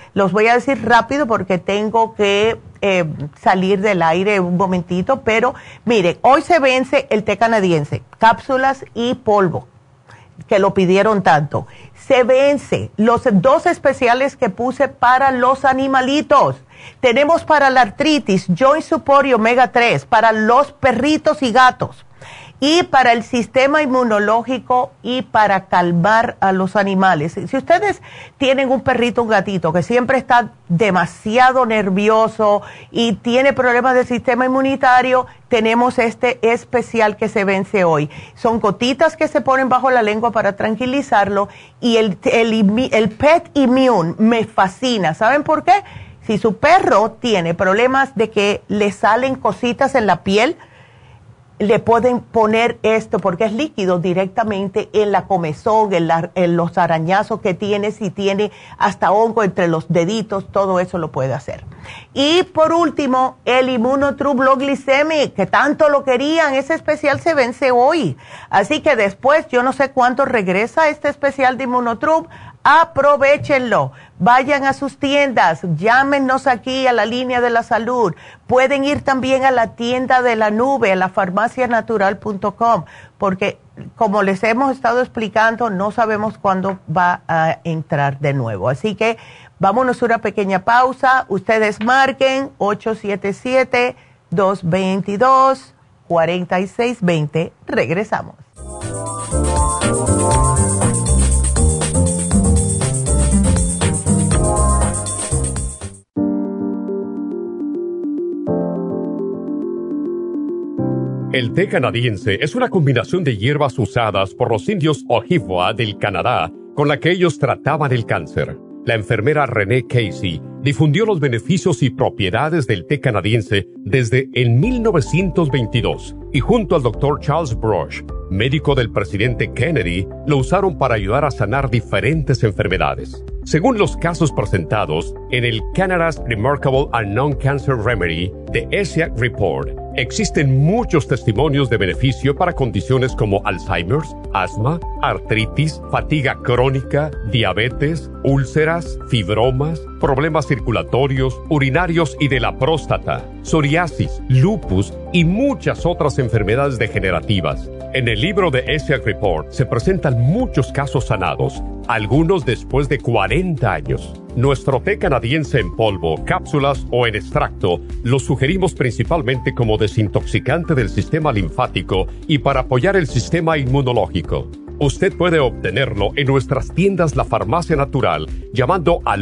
Los voy a decir rápido porque tengo que salir del aire un momentito, pero miren, hoy se vence el té canadiense, cápsulas y polvo, que lo pidieron tanto. Se vence los 2 especiales que puse para los animalitos. Tenemos para la artritis, Joint Support y Omega 3, para los perritos y gatos, y para el sistema inmunológico y para calmar a los animales. Si ustedes tienen un perrito, un gatito que siempre está demasiado nervioso y tiene problemas del sistema inmunitario, tenemos este especial que se vence hoy. Son gotitas que se ponen bajo la lengua para tranquilizarlo, y el Pet Immune me fascina. ¿Saben por qué? Si su perro tiene problemas de que le salen cositas en la piel, le pueden poner esto porque es líquido directamente en la comezón, en los arañazos que tiene, si tiene hasta hongo entre los deditos, todo eso lo puede hacer. Y por último, el Immunotrub Low Glycemic, que tanto lo querían, ese especial se vence hoy. Así que después, yo no sé cuánto regresa este especial de Immunotrub, aprovéchenlo, vayan a sus tiendas, llámenos aquí a la línea de la salud, pueden ir también a la tienda de la nube, a la farmacianatural.com, porque como les hemos estado explicando, no sabemos cuándo va a entrar de nuevo. Así que vámonos a una pequeña pausa, ustedes marquen 877-222-4620, regresamos. El té canadiense es una combinación de hierbas usadas por los indios Ojibwa del Canadá con la que ellos trataban el cáncer. La enfermera Renee Casey difundió los beneficios y propiedades del té canadiense desde el 1922 y junto al Dr. Charles Brush, médico del presidente Kennedy, lo usaron para ayudar a sanar diferentes enfermedades. Según los casos presentados en el Canada's Remarkable and Non-Cancer Remedy de ESIAC Report, existen muchos testimonios de beneficio para condiciones como Alzheimer's, asma, artritis, fatiga crónica, diabetes, úlceras, fibromas, problemas circulatorios, urinarios y de la próstata, psoriasis, lupus y muchas otras enfermedades degenerativas. En el libro de ESIAC Report se presentan muchos casos sanados, algunos después de 40 años. Nuestro té canadiense en polvo, cápsulas o en extracto lo sugerimos principalmente como desintoxicante del sistema linfático y para apoyar el sistema inmunológico. Usted puede obtenerlo en nuestras tiendas La Farmacia Natural llamando al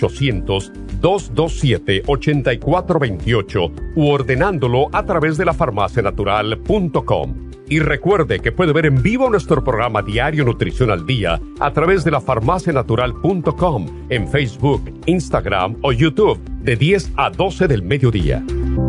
1-800-227-8428 u ordenándolo a través de lafarmacianatural.com. Y recuerde que puede ver en vivo nuestro programa Diario Nutrición al Día a través de lafarmacianatural.com en Facebook, Instagram o YouTube de 10 a 12 del mediodía.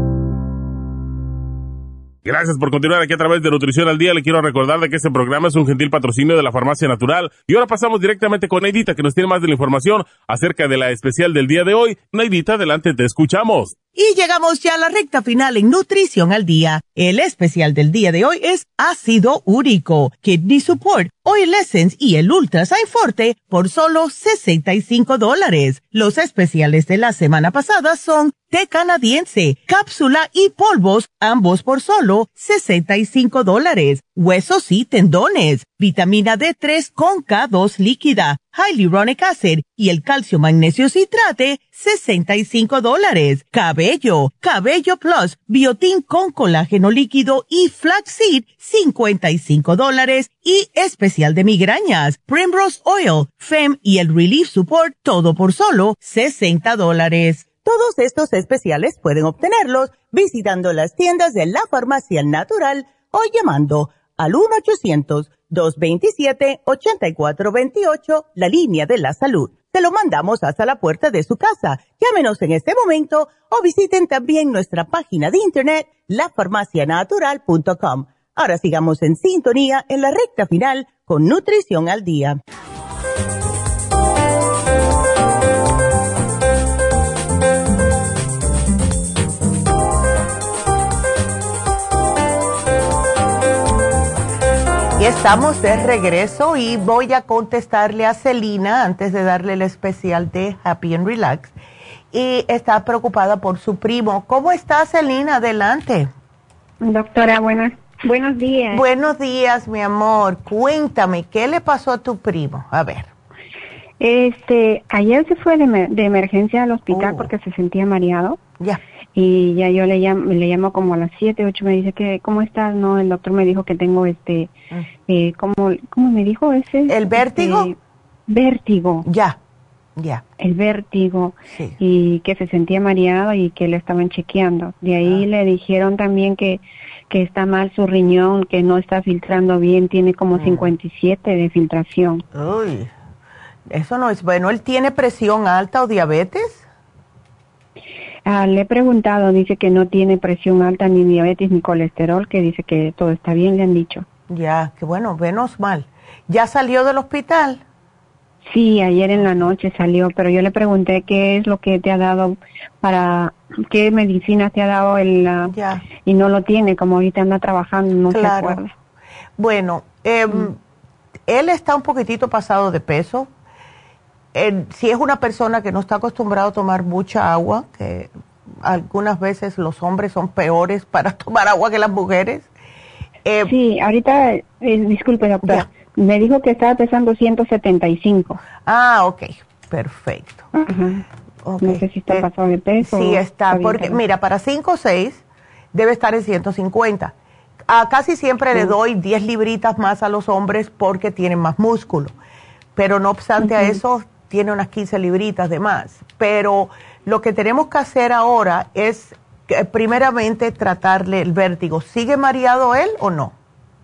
Gracias por continuar aquí a través de Nutrición al Día. Le quiero recordar de que este programa es un gentil patrocinio de la Farmacia Natural. Y ahora pasamos directamente con Neidita, que nos tiene más de la información acerca de la especial del día de hoy. Neidita, adelante, te escuchamos. Y llegamos ya a la recta final en Nutrición al Día. El especial del día de hoy es ácido úrico, Kidney Support, Oil Essence y el Ultra Sign Forte por solo $65. Los especiales de la semana pasada son té canadiense, cápsula y polvos, ambos por solo $65. Huesos y tendones, vitamina D3 con K2 líquida, Hyaluronic Acid y el calcio magnesio citrate, $65. Cabello Plus, biotín con colágeno líquido y flaxseed, $55. Y especial de migrañas, Primrose Oil, Fem y el Relief Support, todo por solo $60. Todos estos especiales pueden obtenerlos visitando las tiendas de la Farmacia Natural o llamando al 1-800-227-8428, la línea de la salud. Se lo mandamos hasta la puerta de su casa. Llámenos en este momento o visiten también nuestra página de internet, lafarmacianatural.com. Ahora sigamos en sintonía en la recta final con Nutrición al Día. Y Estamos de regreso y voy a contestarle a Celina antes de darle el especial de Happy and Relax. Y está preocupada por su primo. ¿Cómo está, Celina? Adelante. Doctora, buenos días. Buenos días, mi amor. Cuéntame, ¿qué le pasó a tu primo? A ver. Ayer se fue de emergencia al hospital porque se sentía mareado. Ya. Y ya yo le llamo como a las 7, 8, me dice que, ¿cómo estás? No, el doctor me dijo que tengo ¿cómo me dijo ese? ¿El vértigo? Vértigo. Ya. El vértigo. Sí. Y que se sentía mareado y que le estaban chequeando. De ahí le dijeron también que está mal su riñón, que no está filtrando bien, tiene como 57 de filtración. Uy, eso no es bueno. ¿Él tiene presión alta o diabetes? Le he preguntado, dice que no tiene presión alta, ni diabetes, ni colesterol, que dice que todo está bien, le han dicho. Ya, qué bueno, menos mal. ¿Ya salió del hospital? Sí, ayer en la noche salió, pero yo le pregunté qué es lo que te ha dado qué medicina te ha dado y no lo tiene, como ahorita anda trabajando, no se acuerda. Bueno, él está un poquitito pasado de peso. Si es una persona que no está acostumbrada a tomar mucha agua, que algunas veces los hombres son peores para tomar agua que las mujeres. Sí, ahorita, disculpe doctora, me dijo que estaba pesando 175. Ah, ok, perfecto. Ajá. Okay. No sé si está pasado de peso. Sí está, porque mira, para 5 o 6 debe estar en 150. Casi siempre le doy 10 libritas más a los hombres porque tienen más músculo. Pero no obstante a eso, tiene unas 15 libritas de más. Pero lo que tenemos que hacer ahora es, primeramente, tratarle el vértigo. ¿Sigue mareado él o no?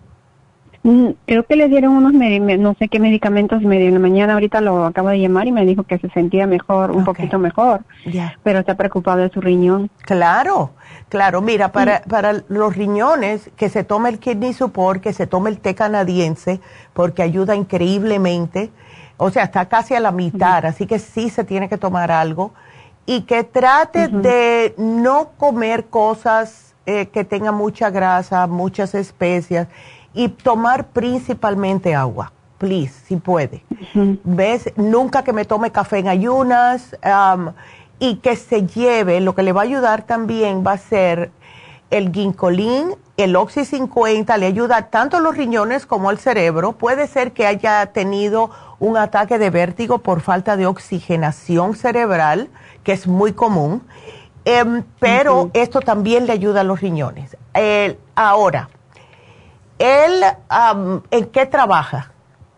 Creo que le dieron unos, no sé qué medicamentos medio en la mañana. Ahorita lo acabo de llamar y me dijo que se sentía mejor, un poquito mejor. Pero está preocupado de su riñón. Claro. Mira, para los riñones, que se tome el Kidney Support, que se tome el té canadiense, porque ayuda increíblemente. O sea, está casi a la mitad, así que sí se tiene que tomar algo. Y que trate de no comer cosas que tengan mucha grasa, muchas especias, y tomar principalmente agua, please, si puede. ¿Ves? Nunca que me tome café en ayunas, y que se lleve, lo que le va a ayudar también va a ser el ginkolín, el Oxy 50, le ayuda tanto a los riñones como al cerebro. Puede ser que haya tenido un ataque de vértigo por falta de oxigenación cerebral, que es muy común, pero esto también le ayuda a los riñones. Ahora, ¿él en qué trabaja?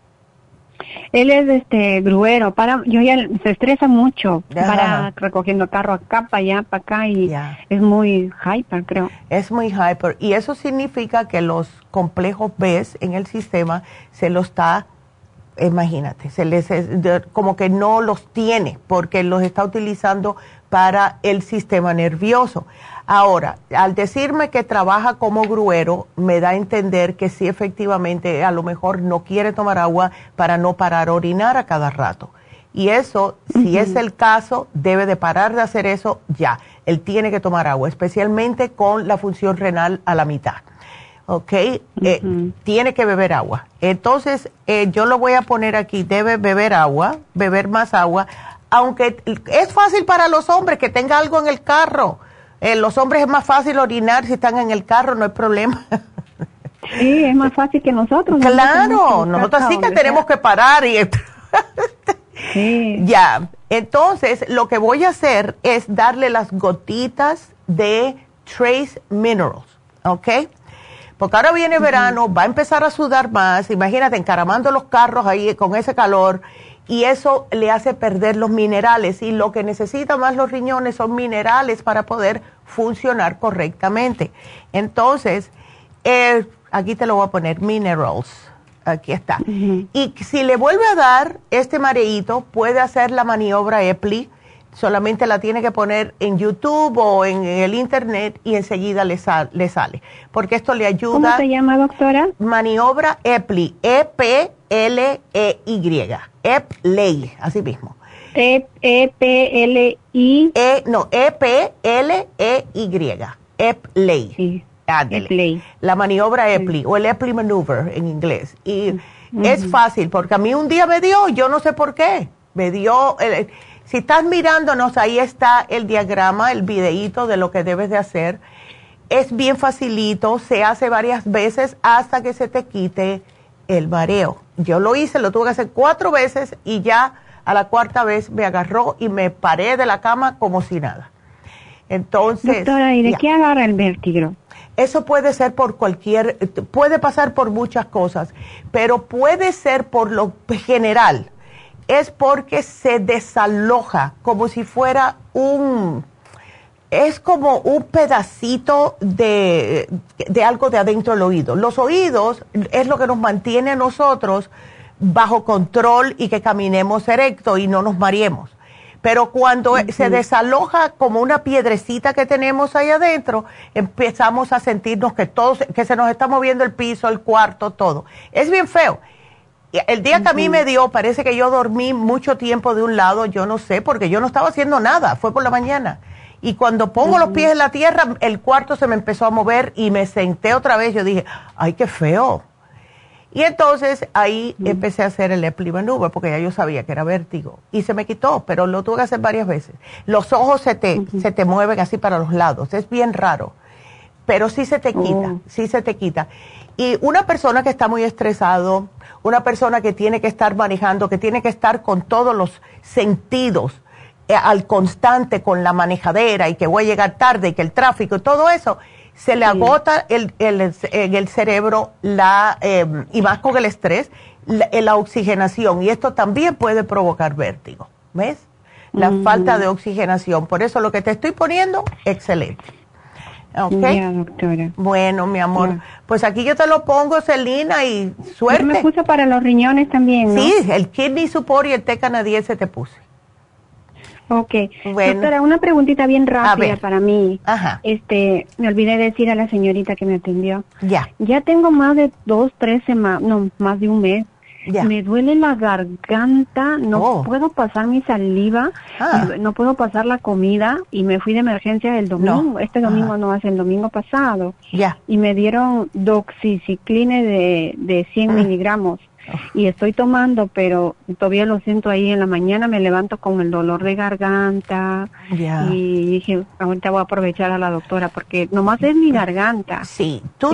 Él es gruero, se estresa mucho, para recogiendo carro acá, para allá, para acá, y es muy hyper, creo. Es muy hyper, y eso significa que los complejos B en el sistema se los está, imagínate, como que no los tiene, porque los está utilizando para el sistema nervioso. Ahora, al decirme que trabaja como gruero, me da a entender que sí, efectivamente, a lo mejor no quiere tomar agua para no parar a orinar a cada rato. Y eso, si es el caso, debe de parar de hacer eso ya. Él tiene que tomar agua, especialmente con la función renal a la mitad. ¿Ok? Tiene que beber agua. Entonces, yo lo voy a poner aquí, debe beber agua, beber más agua, aunque es fácil para los hombres que tenga algo en el carro. Los hombres es más fácil orinar si están en el carro, no hay problema. Sí, es más fácil que nosotros. Claro, nosotros sí que tenemos que parar. Sí. Ya, entonces lo que voy a hacer es darle las gotitas de Trace Minerals, ¿ok? Porque ahora viene verano, va a empezar a sudar más, imagínate encaramando los carros ahí con ese calor, y eso le hace perder los minerales, y lo que necesitan más los riñones son minerales para poder funcionar correctamente. Entonces, aquí te lo voy a poner, Minerals, aquí está. Y si le vuelve a dar este mareíto, puede hacer la maniobra Epley, solamente la tiene que poner en YouTube o en el internet y enseguida le sale, porque esto le ayuda. ¿Cómo se llama, doctora? Maniobra Epley, E-P-L-E-Y, Epley, así mismo. E-P-L-I. E-P-L-E-Y, Epley. Sí. Epley. La maniobra Epley, o el Epley Maneuver en inglés. Y es fácil, porque a mí un día me dio, yo no sé por qué, me dio, si estás mirándonos, ahí está el diagrama, el videíto de lo que debes de hacer. Es bien facilito, se hace varias veces hasta que se te quite el mareo. Yo lo hice, lo tuve que hacer 4 veces y ya a la 4ª vez me agarró y me paré de la cama como si nada. Entonces, doctora, ¿y de qué agarra el vértigo? Eso puede ser por puede pasar por muchas cosas, pero puede ser por lo general. Es porque se desaloja como si fuera es como un pedacito de algo de adentro del oído. Los oídos es lo que nos mantiene a nosotros bajo control y que caminemos erecto y no nos mareemos. Pero cuando se desaloja como una piedrecita que tenemos ahí adentro, empezamos a sentirnos que se nos está moviendo el piso, el cuarto, todo. Es bien feo. El día que a mí me dio, parece que yo dormí mucho tiempo de un lado, yo no sé, porque yo no estaba haciendo nada, fue por la mañana. Y cuando pongo los pies en la tierra, el cuarto se me empezó a mover y me senté otra vez. Yo dije, ay, qué feo. Y entonces ahí empecé a hacer el Epley Maneuver, porque ya yo sabía que era vértigo. Y se me quitó, pero lo tuve que hacer varias veces. Los ojos se te mueven así para los lados, es bien raro. Pero sí se te quita, sí se te quita. Y una persona que está muy estresado, una persona que tiene que estar manejando, que tiene que estar con todos los sentidos al constante, con la manejadera y que voy a llegar tarde y que el tráfico y todo eso, se le agota en el cerebro y más con el estrés, la oxigenación. Y esto también puede provocar vértigo, ¿ves? La falta de oxigenación. Por eso lo que te estoy poniendo, excelente. ¿Ok? Ya, doctora. Bueno, mi amor, pues aquí yo te lo pongo, Celina, y suerte. Yo me puse para los riñones también, ¿no? Sí, el Kidney Support y el té canadiense te puse. Ok. Bueno. Doctora, una preguntita bien rápida para mí. Ajá. Me olvidé decir a la señorita que me atendió. Ya tengo más de 2, 3 semanas, no, más de un mes. Ya. Me duele la garganta, no puedo pasar mi saliva, no puedo pasar la comida y me fui de emergencia el domingo. No. Este domingo no, hace el domingo pasado. Ya. Y me dieron doxicicline de 100 miligramos. Y estoy tomando, pero todavía lo siento ahí en la mañana, me levanto con el dolor de garganta. Y dije, ahorita voy a aprovechar a la doctora porque nomás es mi garganta. Sí, tú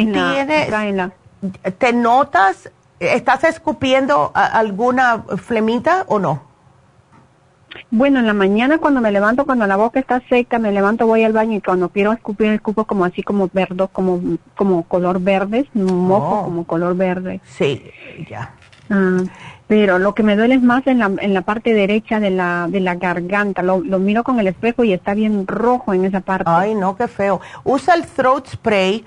¿te notas, estás escupiendo alguna flemita o no? Bueno, en la mañana cuando me levanto, cuando la boca está seca, me levanto, voy al baño y cuando quiero escupir, escupo como así como verde, como color verde, un moco como color verde. Sí, ya. Pero lo que me duele es más en la parte derecha de la garganta. Lo miro con el espejo y está bien rojo en esa parte. Ay, no, qué feo. Usa el throat spray.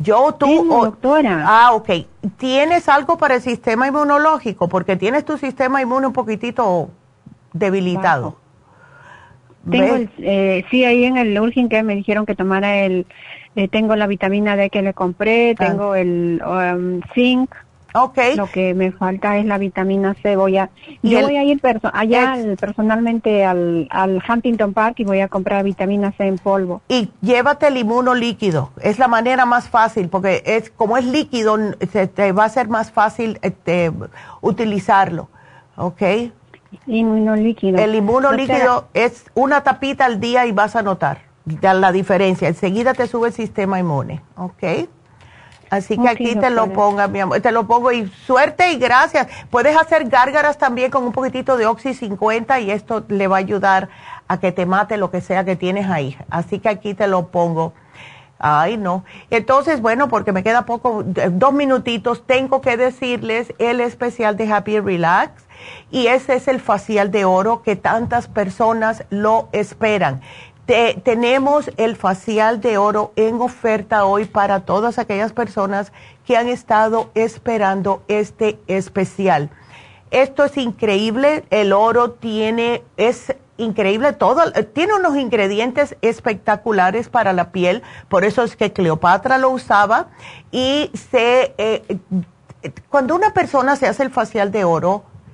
Doctora. Ok. ¿Tienes algo para el sistema inmunológico? Porque tienes tu sistema inmune un poquitito debilitado. Tengo sí, ahí en el Urgent Care me dijeron que tomara tengo la vitamina D que le compré, tengo el zinc. Okay. Lo que me falta es la vitamina C. Voy a ir personalmente al Huntington Park y voy a comprar vitamina C en polvo. Y llévate el inmunolíquido. Es la manera más fácil porque como es líquido, te va a ser más fácil utilizarlo. ¿Ok? Inmunolíquido. El inmunolíquido es una tapita al día y vas a notar la diferencia. Enseguida te sube el sistema inmune. ¿Ok? Así que aquí te lo ponga, mi amor. Te lo pongo y suerte y gracias. Puedes hacer gárgaras también con un poquitito de Oxy 50 y esto le va a ayudar a que te mate lo que sea que tienes ahí. Así que aquí te lo pongo. Ay, no. Entonces, bueno, porque me queda poco, 2 minutitos, tengo que decirles el especial de Happy Relax. Y ese es el facial de oro que tantas personas lo esperan. Tenemos el facial de oro en oferta hoy para todas aquellas personas que han estado esperando este especial. Esto es increíble, el oro es increíble todo, tiene unos ingredientes espectaculares para la piel, por eso es que Cleopatra lo usaba y cuando una persona se hace el facial de oro,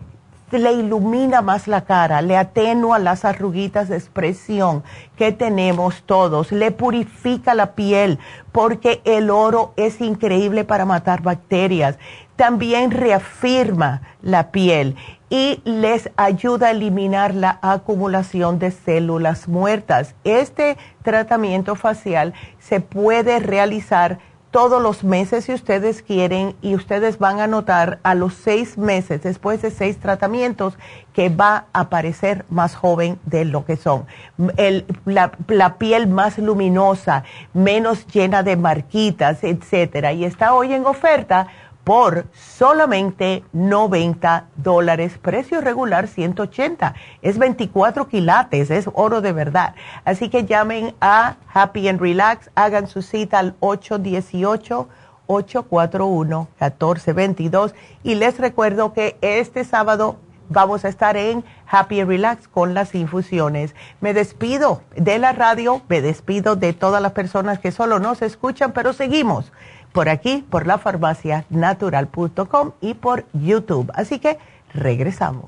le ilumina más la cara, le atenúa las arruguitas de expresión que tenemos todos, le purifica la piel, porque el oro es increíble para matar bacterias. También reafirma la piel y les ayuda a eliminar la acumulación de células muertas. Este tratamiento facial se puede realizar todos los meses si ustedes quieren, y ustedes van a notar a los 6 meses, después de 6 tratamientos, que va a parecer más joven de lo que son. La piel más luminosa, menos llena de marquitas, etcétera. Y está hoy en oferta por solamente $90, precio regular $180. Es 24 quilates, es oro de verdad. Así que llamen a Happy and Relax, hagan su cita al 818-841-1422. Y les recuerdo que este sábado vamos a estar en Happy and Relax con las infusiones. Me despido de la radio, me despido de todas las personas que solo nos escuchan, pero seguimos por aquí, por lafarmacianatural.com y por YouTube. Así que regresamos.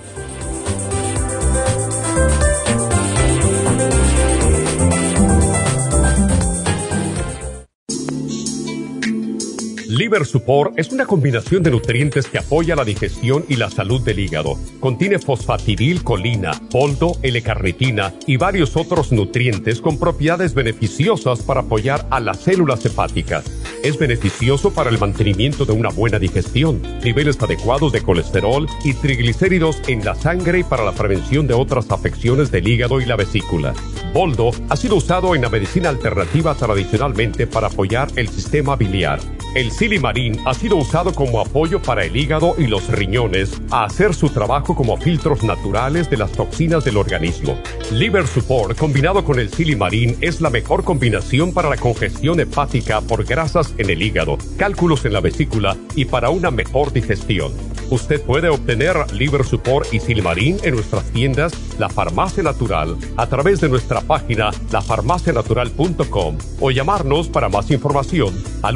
Liver Support es una combinación de nutrientes que apoya la digestión y la salud del hígado. Contiene fosfatidilcolina, boldo, L-carnitina y varios otros nutrientes con propiedades beneficiosas para apoyar a las células hepáticas. Es beneficioso para el mantenimiento de una buena digestión, niveles adecuados de colesterol y triglicéridos en la sangre y para la prevención de otras afecciones del hígado y la vesícula. Boldo ha sido usado en la medicina alternativa tradicionalmente para apoyar el sistema biliar. El Silimarín ha sido usado como apoyo para el hígado y los riñones a hacer su trabajo como filtros naturales de las toxinas del organismo. Liver Support combinado con el Silimarín es la mejor combinación para la congestión hepática por grasas en el hígado, cálculos en la vesícula y para una mejor digestión. Usted puede obtener Liver Support y Silimarín en nuestras tiendas La Farmacia Natural a través de nuestra página lafarmacianatural.com o llamarnos para más información al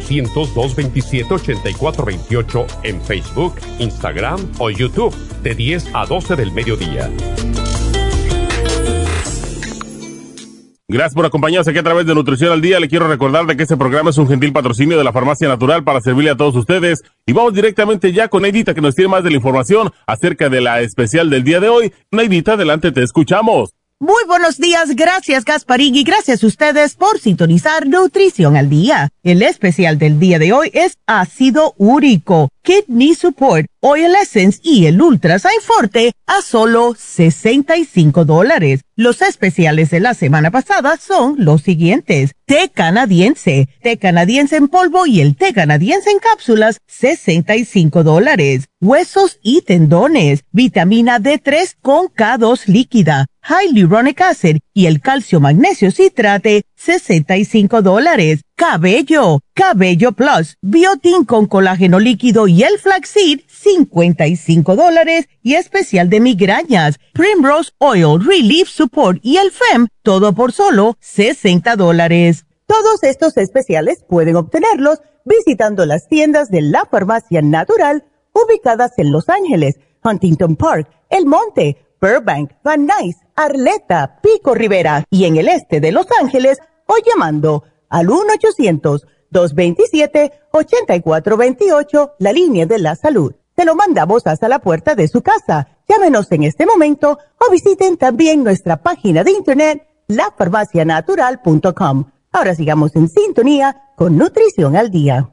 1-800-227-8428 en Facebook, Instagram o YouTube de 10 a 12 del mediodía. Gracias por acompañarnos aquí a través de Nutrición al Día. Le quiero recordar de que este programa es un gentil patrocinio de la Farmacia Natural para servirle a todos ustedes. Y vamos directamente ya con Neidita, que nos tiene más de la información acerca de la especial del día de hoy. Neidita, adelante, te escuchamos. Muy buenos días, gracias Gasparín y gracias a ustedes por sintonizar Nutrición al Día. El especial del día de hoy es ácido úrico, Kidney Support, Oil Essence y el Ultra Sign Forte a solo $65. Los especiales de la semana pasada son los siguientes: té canadiense en polvo y el té canadiense en cápsulas, $65. Huesos y tendones, vitamina D3 con K2 líquida, Hyaluronic Acid y el calcio magnesio citrate, $65. Cabello Plus, Biotin con colágeno líquido y el Flaxseed, $55. Y especial de migrañas, Primrose Oil, Relief Support y el FEM, todo por solo $60. Todos estos especiales pueden obtenerlos visitando las tiendas de la Farmacia Natural ubicadas en Los Ángeles, Huntington Park, El Monte, Burbank, Van Nuys, Arleta, Pico Rivera y en el este de Los Ángeles o llamando al 1-800-227-8428, la línea de la salud. Te lo mandamos hasta la puerta de su casa. Llámenos en este momento o visiten también nuestra página de internet, lafarmacianatural.com. Ahora sigamos en sintonía con Nutrición al Día.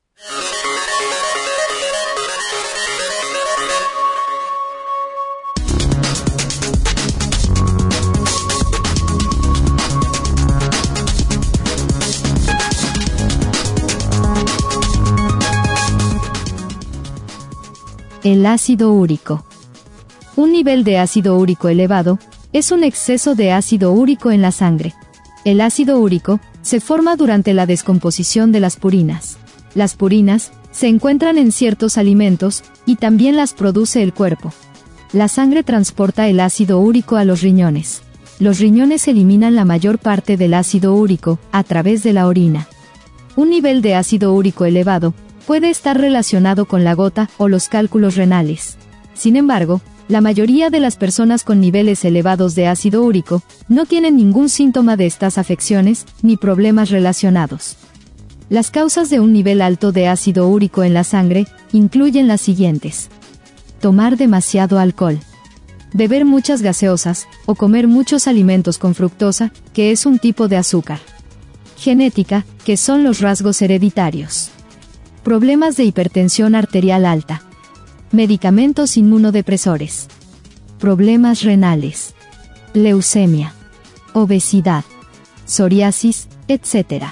El ácido úrico. Un nivel de ácido úrico elevado es un exceso de ácido úrico en la sangre. El ácido úrico se forma durante la descomposición de las purinas. Las purinas se encuentran en ciertos alimentos y también las produce el cuerpo. La sangre transporta el ácido úrico a los riñones. Los riñones eliminan la mayor parte del ácido úrico a través de la orina. Un nivel de ácido úrico elevado puede estar relacionado con la gota o los cálculos renales. Sin embargo, La mayoría de las personas con niveles elevados de ácido úrico no tienen ningún síntoma de estas afecciones ni problemas relacionados. Las causas de un nivel alto de ácido úrico en la sangre incluyen las siguientes: tomar demasiado alcohol, beber muchas gaseosas o comer muchos alimentos con fructosa, que es un tipo de azúcar. Genética, que son los rasgos hereditarios. Problemas de hipertensión arterial alta. Medicamentos inmunodepresores. Problemas renales. Leucemia. Obesidad. Psoriasis, etc.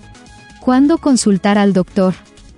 ¿Cuándo consultar al doctor?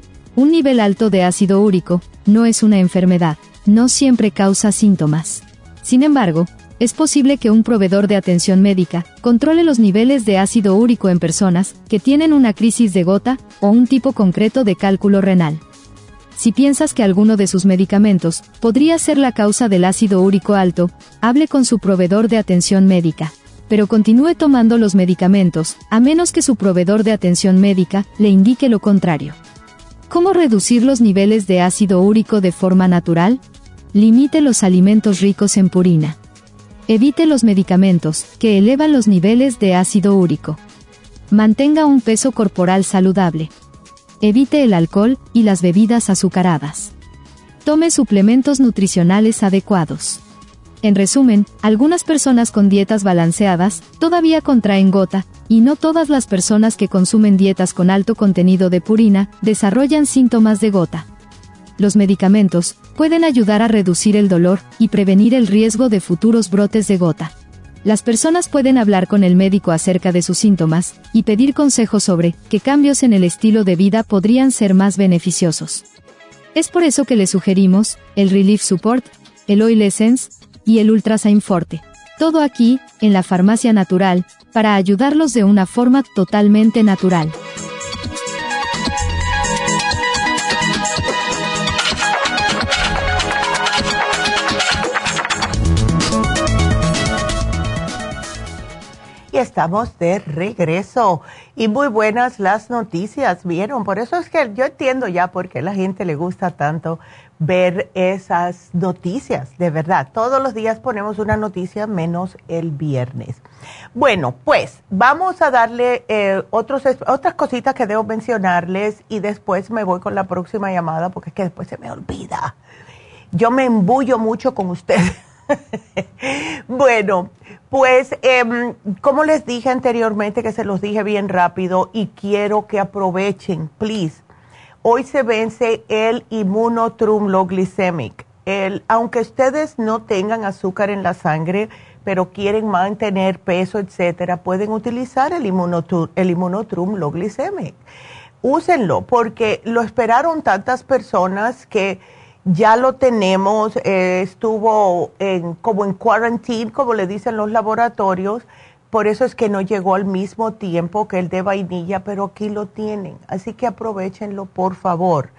Un nivel alto de ácido úrico no es una enfermedad, no siempre causa síntomas. Sin embargo, es posible que un proveedor de atención médica controle los niveles de ácido úrico en personas que tienen una crisis de gota o un tipo concreto de cálculo renal. Si piensas que alguno de sus medicamentos podría ser la causa del ácido úrico alto, hable con su proveedor de atención médica, pero continúe tomando los medicamentos, a menos que su proveedor de atención médica le indique lo contrario. ¿Cómo reducir los niveles de ácido úrico de forma natural? Limite los alimentos ricos en purina. Evite los medicamentos que elevan los niveles de ácido úrico. Mantenga un peso corporal saludable. Evite el alcohol y las bebidas azucaradas. Tome suplementos nutricionales adecuados. En resumen, algunas personas con dietas balanceadas todavía contraen gota, y no todas las personas que consumen dietas con alto contenido de purina desarrollan síntomas de gota. Los medicamentos pueden ayudar a reducir el dolor y prevenir el riesgo de futuros brotes de gota. Las personas pueden hablar con el médico acerca de sus síntomas y pedir consejos sobre qué cambios en el estilo de vida podrían ser más beneficiosos. Es por eso que les sugerimos el Relief Support, el Oil Essence y el Ultrasign Forte. Todo aquí, en la Farmacia Natural, para ayudarlos de una forma totalmente natural. Estamos de regreso y muy buenas las noticias, ¿vieron? Por eso es que yo entiendo ya por qué a la gente le gusta tanto ver esas noticias, de verdad. Todos los días ponemos una noticia menos el viernes. Bueno, pues vamos a darle otras cositas que debo mencionarles y después me voy con la próxima llamada porque es que después se me olvida. Yo me embullo mucho con ustedes. Bueno, pues como les dije anteriormente, que se los dije bien rápido y quiero que aprovechen, please. Hoy se vence el Immunotrum Low Glycemic. Aunque ustedes no tengan azúcar en la sangre, pero quieren mantener peso, etcétera, pueden utilizar el Immunotrum Low Glycemic. Úsenlo porque lo esperaron tantas personas que ya lo tenemos, estuvo como en quarantine, como le dicen los laboratorios, por eso es que no llegó al mismo tiempo que el de vainilla, pero aquí lo tienen, así que aprovechenlo por favor.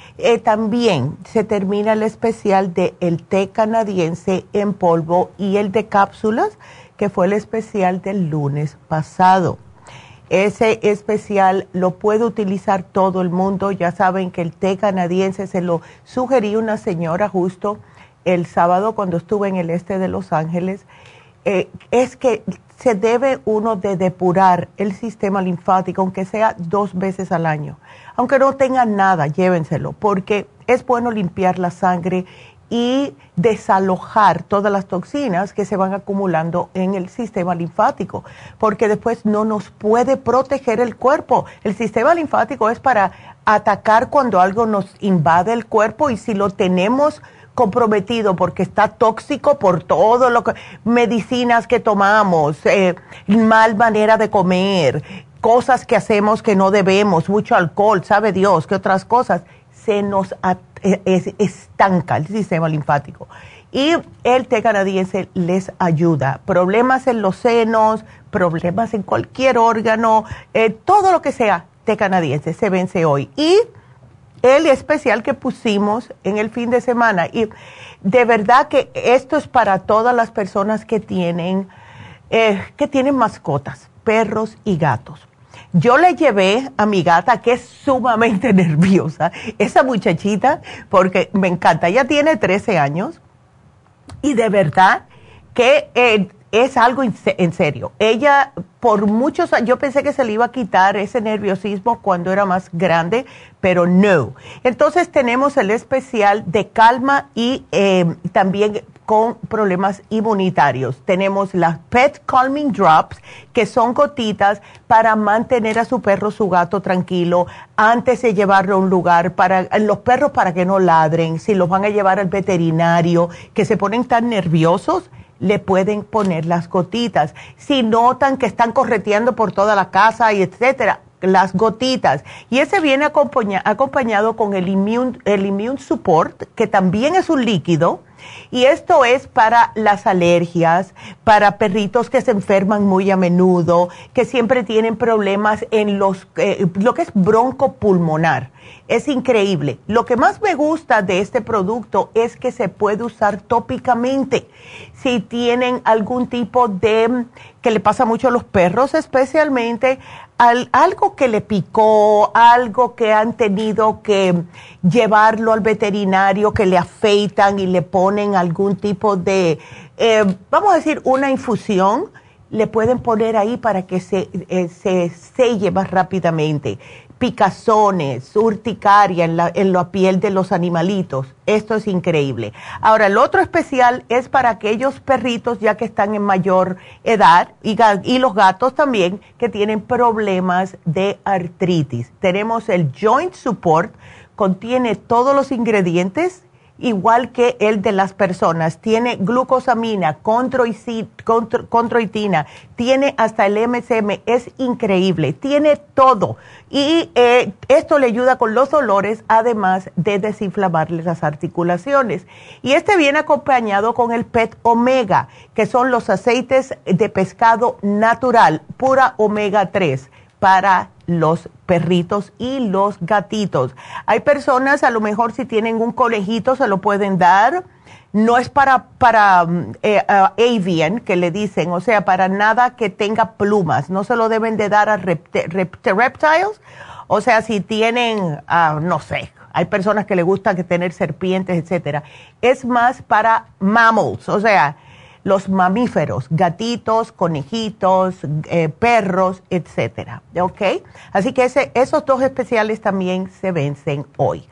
También se termina el especial de el té canadiense en polvo y el de cápsulas, que fue el especial del lunes pasado. Ese especial lo puede utilizar todo el mundo. Ya saben que el té canadiense se lo sugerí una señora justo el sábado cuando estuve en el este de Los Ángeles. Es que se debe uno de depurar el sistema linfático, aunque sea 2 veces al año. Aunque no tengan nada, llévenselo, porque es bueno limpiar la sangre y desalojar todas las toxinas que se van acumulando en el sistema linfático, porque después no nos puede proteger el cuerpo. El sistema linfático es para atacar cuando algo nos invade el cuerpo, y si lo tenemos comprometido porque está tóxico por todo lo que medicinas que tomamos, mal manera de comer, cosas que hacemos que no debemos, mucho alcohol, sabe Dios qué otras cosas, se nos estanca el sistema linfático. Y el té canadiense les ayuda. Problemas en los senos, problemas en cualquier órgano, todo lo que sea, té canadiense se vence hoy. Y el especial que pusimos en el fin de semana, y de verdad que esto es para todas las personas que tienen mascotas, perros y gatos. Yo le llevé a mi gata, que es sumamente nerviosa, esa muchachita, porque me encanta. Ella tiene 13 años Y de verdad que es algo en serio. Ella, por muchos años, yo pensé que se le iba a quitar ese nerviosismo cuando era más grande, pero no. Entonces tenemos el especial de calma y también con problemas inmunitarios. Tenemos las Pet Calming Drops, que son gotitas para mantener a su perro, su gato tranquilo antes de llevarlo a un lugar, para los perros para que no ladren, si los van a llevar al veterinario, que se ponen tan nerviosos, le pueden poner las gotitas. Si notan que están correteando por toda la casa y etcétera, las gotitas. Y ese viene acompañado con el Immune Support, que también es un líquido. Y esto es para las alergias, para perritos que se enferman muy a menudo, que siempre tienen problemas en lo que es broncopulmonar. Es increíble. Lo que más me gusta de este producto es que se puede usar tópicamente. Si tienen algún tipo que le pasa mucho a los perros, especialmente algo que le picó, algo que han tenido que llevarlo al veterinario, que le afeitan y le ponen algún tipo de, vamos a decir, una infusión, le pueden poner ahí para que se selle más rápidamente. Picazones, urticaria en la piel de los animalitos. Esto es increíble. Ahora, el otro especial es para aquellos perritos ya que están en mayor edad y los gatos también que tienen problemas de artritis. Tenemos el Joint Support, contiene todos los ingredientes igual que el de las personas. Tiene glucosamina, chondroitina, tiene hasta el MSM, es increíble, tiene todo. Y esto le ayuda con los dolores, además de desinflamarles las articulaciones. Y este viene acompañado con el PET Omega, que son los aceites de pescado natural, pura omega 3, para los perritos y los gatitos. Hay personas, a lo mejor si tienen un conejito, se lo pueden dar. No es para avian, que le dicen, o sea, para nada que tenga plumas. No se lo deben de dar a reptiles. O sea, si tienen, no sé, hay personas que les gusta tener serpientes, etcétera. Es más para mammals, o sea, los mamíferos, gatitos, conejitos, perros, etcétera, ¿ok? Así que esos dos especiales también se vencen hoy.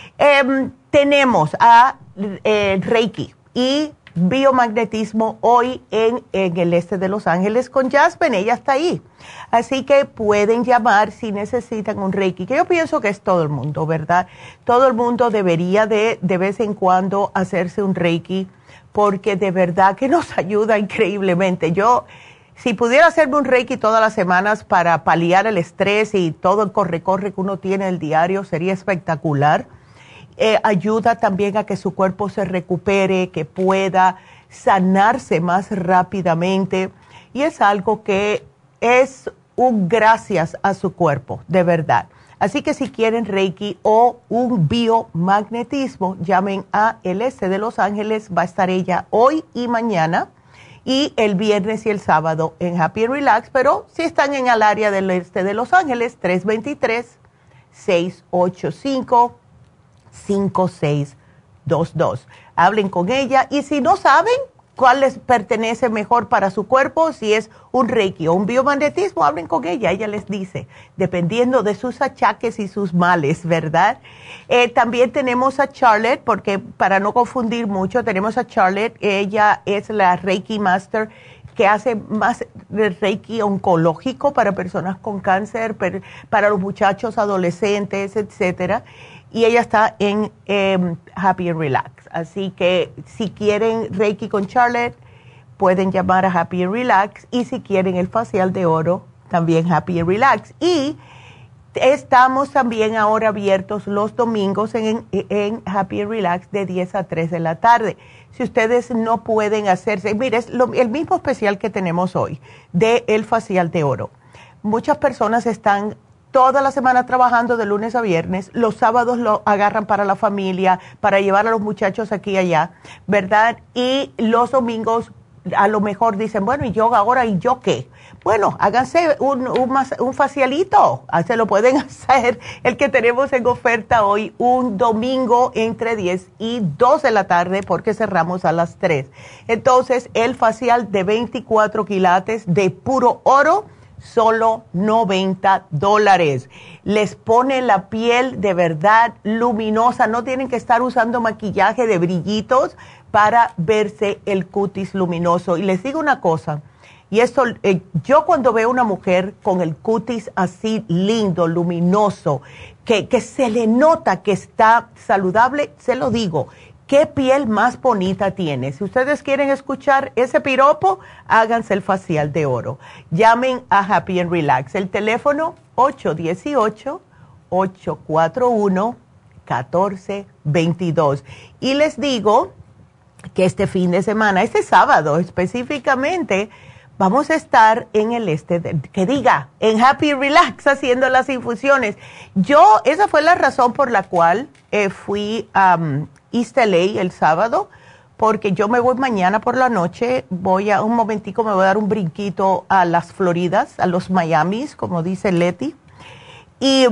Tenemos a Reiki y biomagnetismo hoy en el este de Los Ángeles con Jasmine, ella está ahí. Así que pueden llamar si necesitan un Reiki, que yo pienso que es todo el mundo, ¿verdad? Todo el mundo debería de vez en cuando hacerse un Reiki, porque de verdad que nos ayuda increíblemente. Yo, si pudiera hacerme un Reiki todas las semanas para paliar el estrés y todo el corre-corre que uno tiene el diario, sería espectacular. Ayuda también a que su cuerpo se recupere, que pueda sanarse más rápidamente. Y es algo que es un gracias a su cuerpo, de verdad. Así que si quieren Reiki o un biomagnetismo, llamen a el este de Los Ángeles. Va a estar ella hoy y mañana, y el viernes y el sábado en Happy and Relax. Pero si están en el área del este de Los Ángeles, 323-685-5622. Hablen con ella, y si no saben cuál les pertenece mejor para su cuerpo, si es un Reiki o un biomagnetismo, hablen con ella, ella les dice, dependiendo de sus achaques y sus males, ¿verdad? También tenemos a Charlotte, porque para no confundir mucho, tenemos a Charlotte, ella es la Reiki Master, que hace más Reiki oncológico para personas con cáncer, para los muchachos adolescentes, etcétera. Y ella está en Happy and Relax. Así que si quieren Reiki con Charlotte, pueden llamar a Happy and Relax. Y si quieren el facial de oro, también Happy and Relax. Y estamos también ahora abiertos los domingos en Happy and Relax de 10 a 3 de la tarde. Si ustedes no pueden hacerse, mire, es el mismo especial que tenemos hoy, de el facial de oro. Muchas personas están toda la semana trabajando de lunes a viernes, los sábados lo agarran para la familia, para llevar a los muchachos aquí y allá, ¿verdad? Y los domingos a lo mejor dicen, bueno, ¿y yo ahora? ¿Y yo qué? Bueno, háganse un facialito. Se lo pueden hacer el que tenemos en oferta hoy, un domingo entre 10 y 2 de la tarde, porque cerramos a las 3. Entonces, el facial de 24 quilates de puro oro, solo $90. Les pone la piel de verdad luminosa. No tienen que estar usando maquillaje de brillitos para verse el cutis luminoso. Y les digo una cosa, y esto, yo cuando veo una mujer con el cutis así lindo, luminoso, que se le nota que está saludable, se lo digo, ¿qué piel más bonita tiene? Si ustedes quieren escuchar ese piropo, háganse el facial de oro. Llamen a Happy and Relax. El teléfono 818-841-1422. Y les digo que este fin de semana, este sábado específicamente, vamos a estar en el en Happy Relax haciendo las infusiones. Esa fue la razón por la cual fui a East LA el sábado, porque yo me voy mañana por la noche, me voy a dar un brinquito a las Floridas, a los Miamis, como dice Leti, y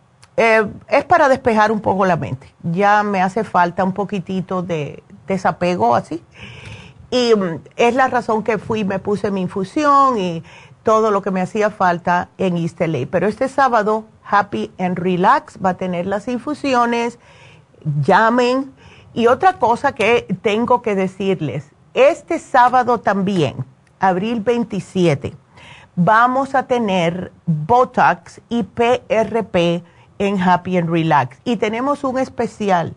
es para despejar un poco la mente. Ya me hace falta un poquitito de desapego así. Y es la razón que fui, me puse mi infusión y todo lo que me hacía falta en East LA. Pero este sábado, Happy and Relax va a tener las infusiones. Llamen. Y otra cosa que tengo que decirles, este sábado también, abril 27, vamos a tener Botox y PRP en Happy and Relax. Y tenemos un especial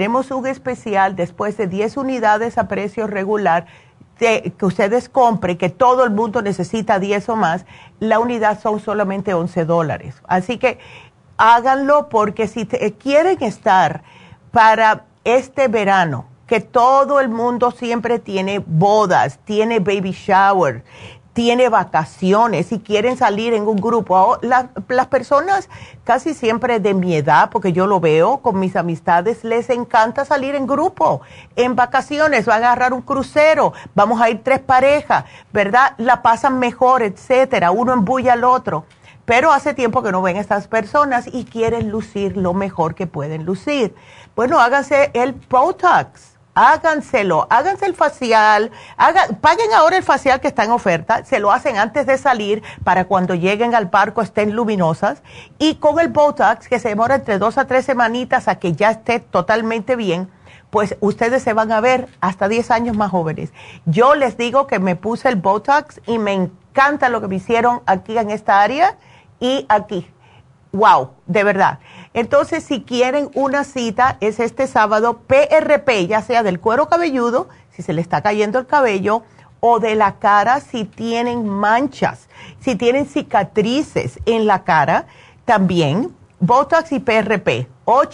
después de 10 unidades a precio regular que ustedes compren, que todo el mundo necesita 10 o más, la unidad son solamente $11. Así que háganlo, porque si quieren estar para este verano, que todo el mundo siempre tiene bodas, tiene baby shower, tiene vacaciones, si quieren salir en un grupo. Las personas casi siempre de mi edad, porque yo lo veo con mis amistades, les encanta salir en grupo, en vacaciones, van a agarrar un crucero, vamos a ir 3 parejas, ¿verdad? La pasan mejor, etcétera, uno embulla al otro. Pero hace tiempo que no ven a estas personas y quieren lucir lo mejor que pueden lucir. Bueno, háganse el Botox. Háganse el facial, paguen ahora el facial que está en oferta, se lo hacen antes de salir para cuando lleguen al parque estén luminosas, y con el Botox, que se demora entre 2 a 3 semanitas a que ya esté totalmente bien, pues ustedes se van a ver hasta 10 años más jóvenes. Yo les digo que me puse el Botox y me encanta lo que me hicieron aquí en esta área y aquí. Wow, de verdad. Entonces, si quieren una cita, es este sábado, PRP, ya sea del cuero cabelludo, si se le está cayendo el cabello, o de la cara, si tienen manchas, si tienen cicatrices en la cara, también, Botox y PRP,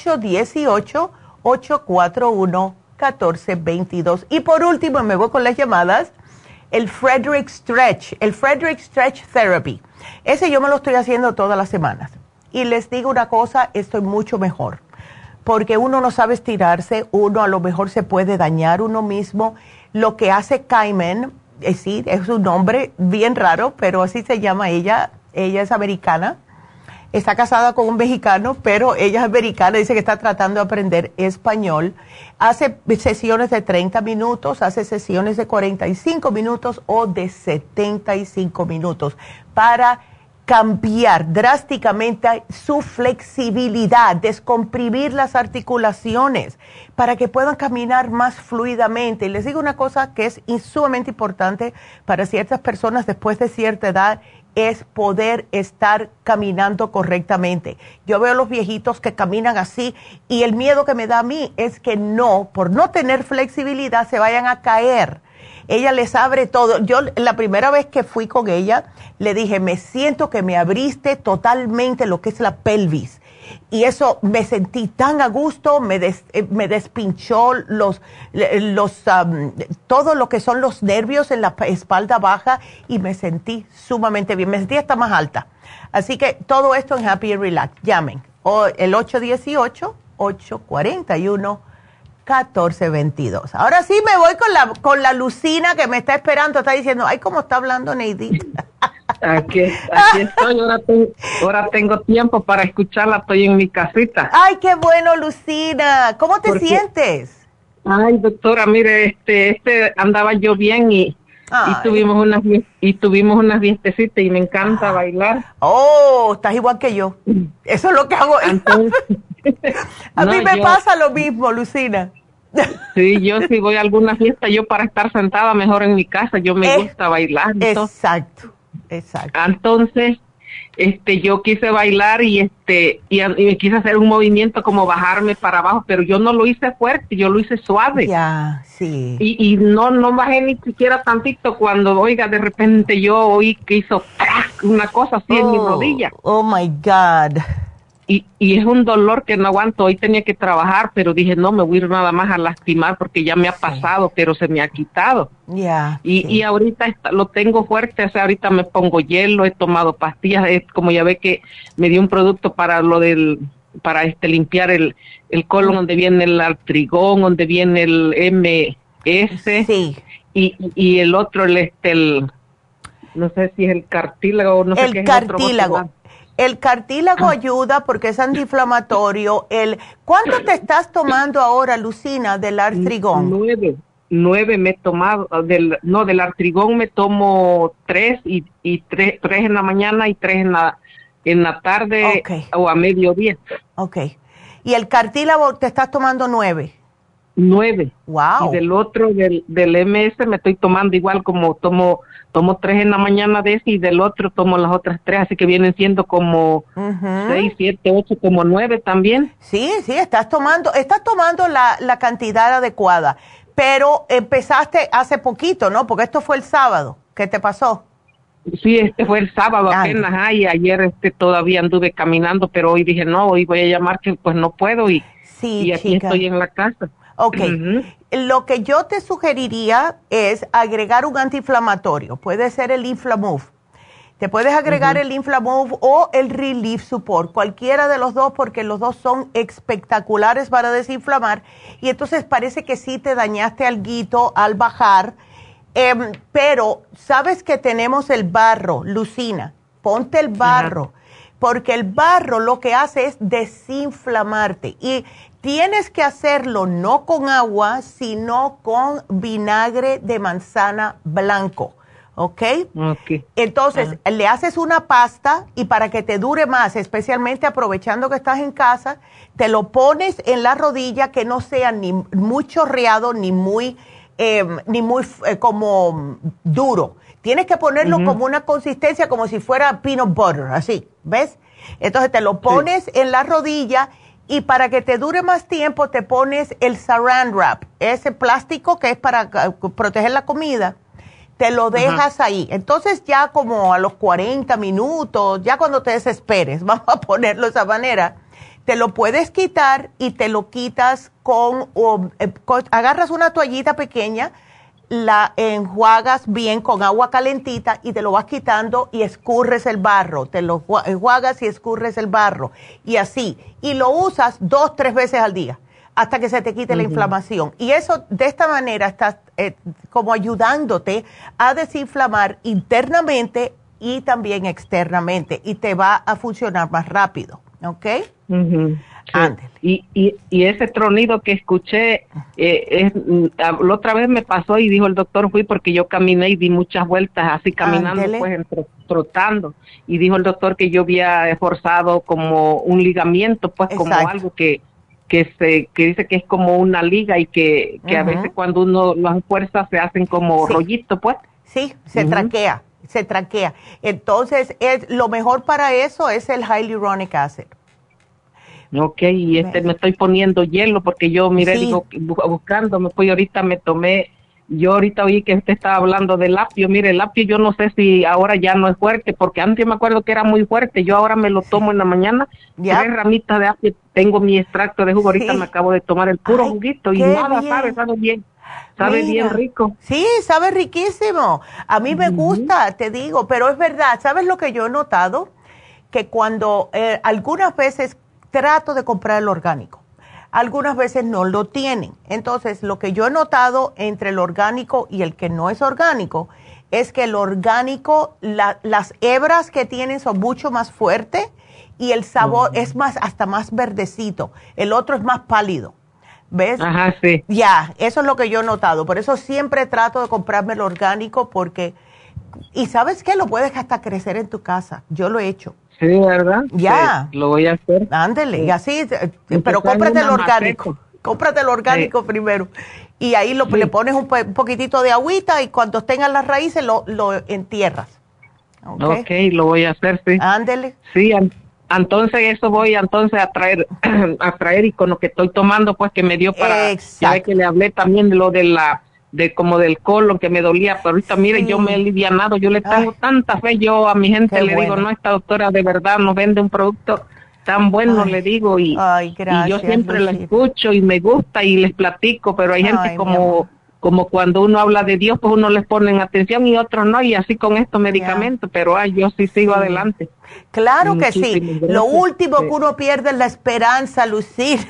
818-841-1422. Y por último, me voy con las llamadas, el Frederick Stretch Therapy. Ese yo me lo estoy haciendo todas las semanas. Y les digo una cosa, estoy mucho mejor, porque uno no sabe estirarse, uno a lo mejor se puede dañar uno mismo. Lo que hace Kaimen, sí, es un nombre bien raro, pero así se llama ella es americana, está casada con un mexicano, pero ella es americana, dice que está tratando de aprender español. Hace sesiones de 30 minutos, hace sesiones de 45 minutos o de 75 minutos para cambiar drásticamente su flexibilidad, descomprimir las articulaciones para que puedan caminar más fluidamente. Y les digo una cosa que es sumamente importante para ciertas personas después de cierta edad, es poder estar caminando correctamente. Yo veo a los viejitos que caminan así y el miedo que me da a mí es que por no tener flexibilidad, se vayan a caer. Ella les abre todo. Yo la primera vez que fui con ella, le dije, me siento que me abriste totalmente lo que es la pelvis. Y eso me sentí tan a gusto, me despinchó todo lo que son los nervios en la espalda baja y me sentí sumamente bien. Me sentí hasta más alta. Así que todo esto en Happy and Relax. Llamen. El 818-841-1422. 1422. Ahora sí me voy con la Lucina que me está esperando, está diciendo, ay, cómo está hablando Neidita. Aquí estoy, ahora tengo tiempo para escucharla, estoy en mi casita. Ay, qué bueno, Lucina. ¿Cómo te sientes? Ay, doctora, mire, andaba yo bien y tuvimos unas fiestecitas y me encanta bailar. Oh, estás igual que yo. Eso es lo que hago. Entonces, a mí me pasa lo mismo, Lucina. Sí, yo si voy a alguna fiesta, yo para estar sentada mejor en mi casa, yo me gusta bailar. Exacto. Entonces, yo quise bailar y me quise hacer un movimiento como bajarme para abajo, pero yo no lo hice fuerte, yo lo hice suave. Ya, sí. Y no bajé ni siquiera tantito cuando, oiga, de repente yo oí que hizo una cosa así en mi rodilla. Oh, my God. Y es un dolor que no aguanto. Hoy tenía que trabajar, pero dije, no, me voy a ir nada más a lastimar porque ya me ha pasado, pero se me ha quitado. Ya. Y ahorita lo tengo fuerte, o sea, ahorita me pongo hielo, he tomado pastillas, como ya ve que me dio un producto para para limpiar el colon, donde viene el artrigón, donde viene el MS. Sí. Y el otro, no sé si es el cartílago, no sé qué es el cartílago. El cartílago ayuda porque es antiinflamatorio. ¿Cuánto te estás tomando ahora, Lucina, del artrigón? 9 me he tomado. Del artrigón me tomo 3 y 3 en la mañana y 3 en la tarde o a mediodía. Okay. ¿Y el cartílago te estás tomando 9? 9. Wow. Y del otro, del MS, me estoy tomando igual, como tomo 3 en la mañana de ese y del otro tomo las otras 3, así que vienen siendo como 6, 7, 8, como 9 también. Sí, estás tomando la cantidad adecuada, pero empezaste hace poquito, ¿no? Porque esto fue el sábado. ¿Qué te pasó? Sí, fue el sábado apenas, y ayer todavía anduve caminando, pero hoy dije, no, hoy voy a llamar que pues no puedo y aquí estoy en la casa. Ok, lo que yo te sugeriría es agregar un antiinflamatorio. Puede ser el Inflamove. Te puedes agregar el Inflamove o el Relief Support, cualquiera de los dos, porque los dos son espectaculares para desinflamar. Y entonces parece que sí te dañaste alguito al bajar. Pero sabes que tenemos el barro, Lucina. Ponte el barro, porque el barro lo que hace es desinflamarte. Y tienes que hacerlo no con agua, sino con vinagre de manzana blanco, ¿ok? Entonces, le haces una pasta y para que te dure más, especialmente aprovechando que estás en casa, te lo pones en la rodilla, que no sea ni muy chorreado ni muy como duro. Tienes que ponerlo como una consistencia, como si fuera peanut butter, así, ¿ves? Entonces te lo pones en la rodilla. Y para que te dure más tiempo, te pones el Saran Wrap, ese plástico que es para proteger la comida, te lo dejas ahí. Entonces ya como a los 40 minutos, ya cuando te desesperes, vamos a ponerlo de esa manera, te lo puedes quitar y te lo quitas agarras una toallita pequeña, la enjuagas bien con agua calentita y te lo vas quitando y escurres el barro, te lo enjuagas y escurres el barro y así, y lo usas 2, 3 veces al día hasta que se te quite la inflamación, y eso de esta manera estás como ayudándote a desinflamar internamente y también externamente y te va a funcionar más rápido, ¿ok? Sí. Y ese tronido que escuché, la otra vez me pasó y dijo el doctor, fui porque yo caminé y di muchas vueltas así caminando, pues trotando, y dijo el doctor que yo había forzado como un ligamento, pues como algo que dice que es como una liga y que a veces cuando uno las fuerzas se hacen como rollito, pues. Sí, se traquea. Entonces, lo mejor para eso es el hyaluronic acid. Ok, y me estoy poniendo hielo porque yo, digo, buscándome, pues ahorita me tomé, yo ahorita oí que usted estaba hablando del apio, mire, el apio yo no sé si ahora ya no es fuerte, porque antes me acuerdo que era muy fuerte, yo ahora me lo tomo en la mañana, 3 ramitas de apio, tengo mi extracto de jugo, ahorita me acabo de tomar el puro juguito y nada, sabe bien. Sabe bien rico. Sí, sabe riquísimo. A mí me gusta, te digo, pero es verdad, ¿sabes lo que yo he notado? Que cuando algunas veces trato de comprar el orgánico. algunas veces no lo tienen. Entonces, lo que yo he notado entre el orgánico y el que no es orgánico es que el orgánico, las hebras que tienen son mucho más fuertes y el sabor es hasta más verdecito. El otro es más pálido. ¿Ves? Ajá, sí. Ya, eso es lo que yo he notado. Por eso siempre trato de comprarme el orgánico porque... Y ¿sabes qué? Lo puedes hasta crecer en tu casa. Yo lo he hecho. Sí, ¿verdad? Ya. Sí, lo voy a hacer. Ándele, sí. Y así, pero cómprate el orgánico. Cómprate el orgánico primero. Y ahí le pones un poquitito de agüita y cuando tengas las raíces lo entierras. Ok, lo voy a hacer, sí. Ándele. Sí, entonces eso voy a traer y con lo que estoy tomando, pues que me dio para... Exacto. Ya ve que le hablé también de lo de como del colon que me dolía, pero ahorita mire, yo me he alivianado, yo le tengo tanta fe, yo a mi gente le digo, no, esta doctora de verdad nos vende un producto tan bueno, le digo, y yo siempre la escucho y me gusta y les platico, pero hay gente como cuando uno habla de Dios, pues uno les pone atención y otros no, y así con estos medicamentos, pero yo sí sigo adelante. Claro que sí. Gracias. Lo último que uno pierde es la esperanza, Lucina.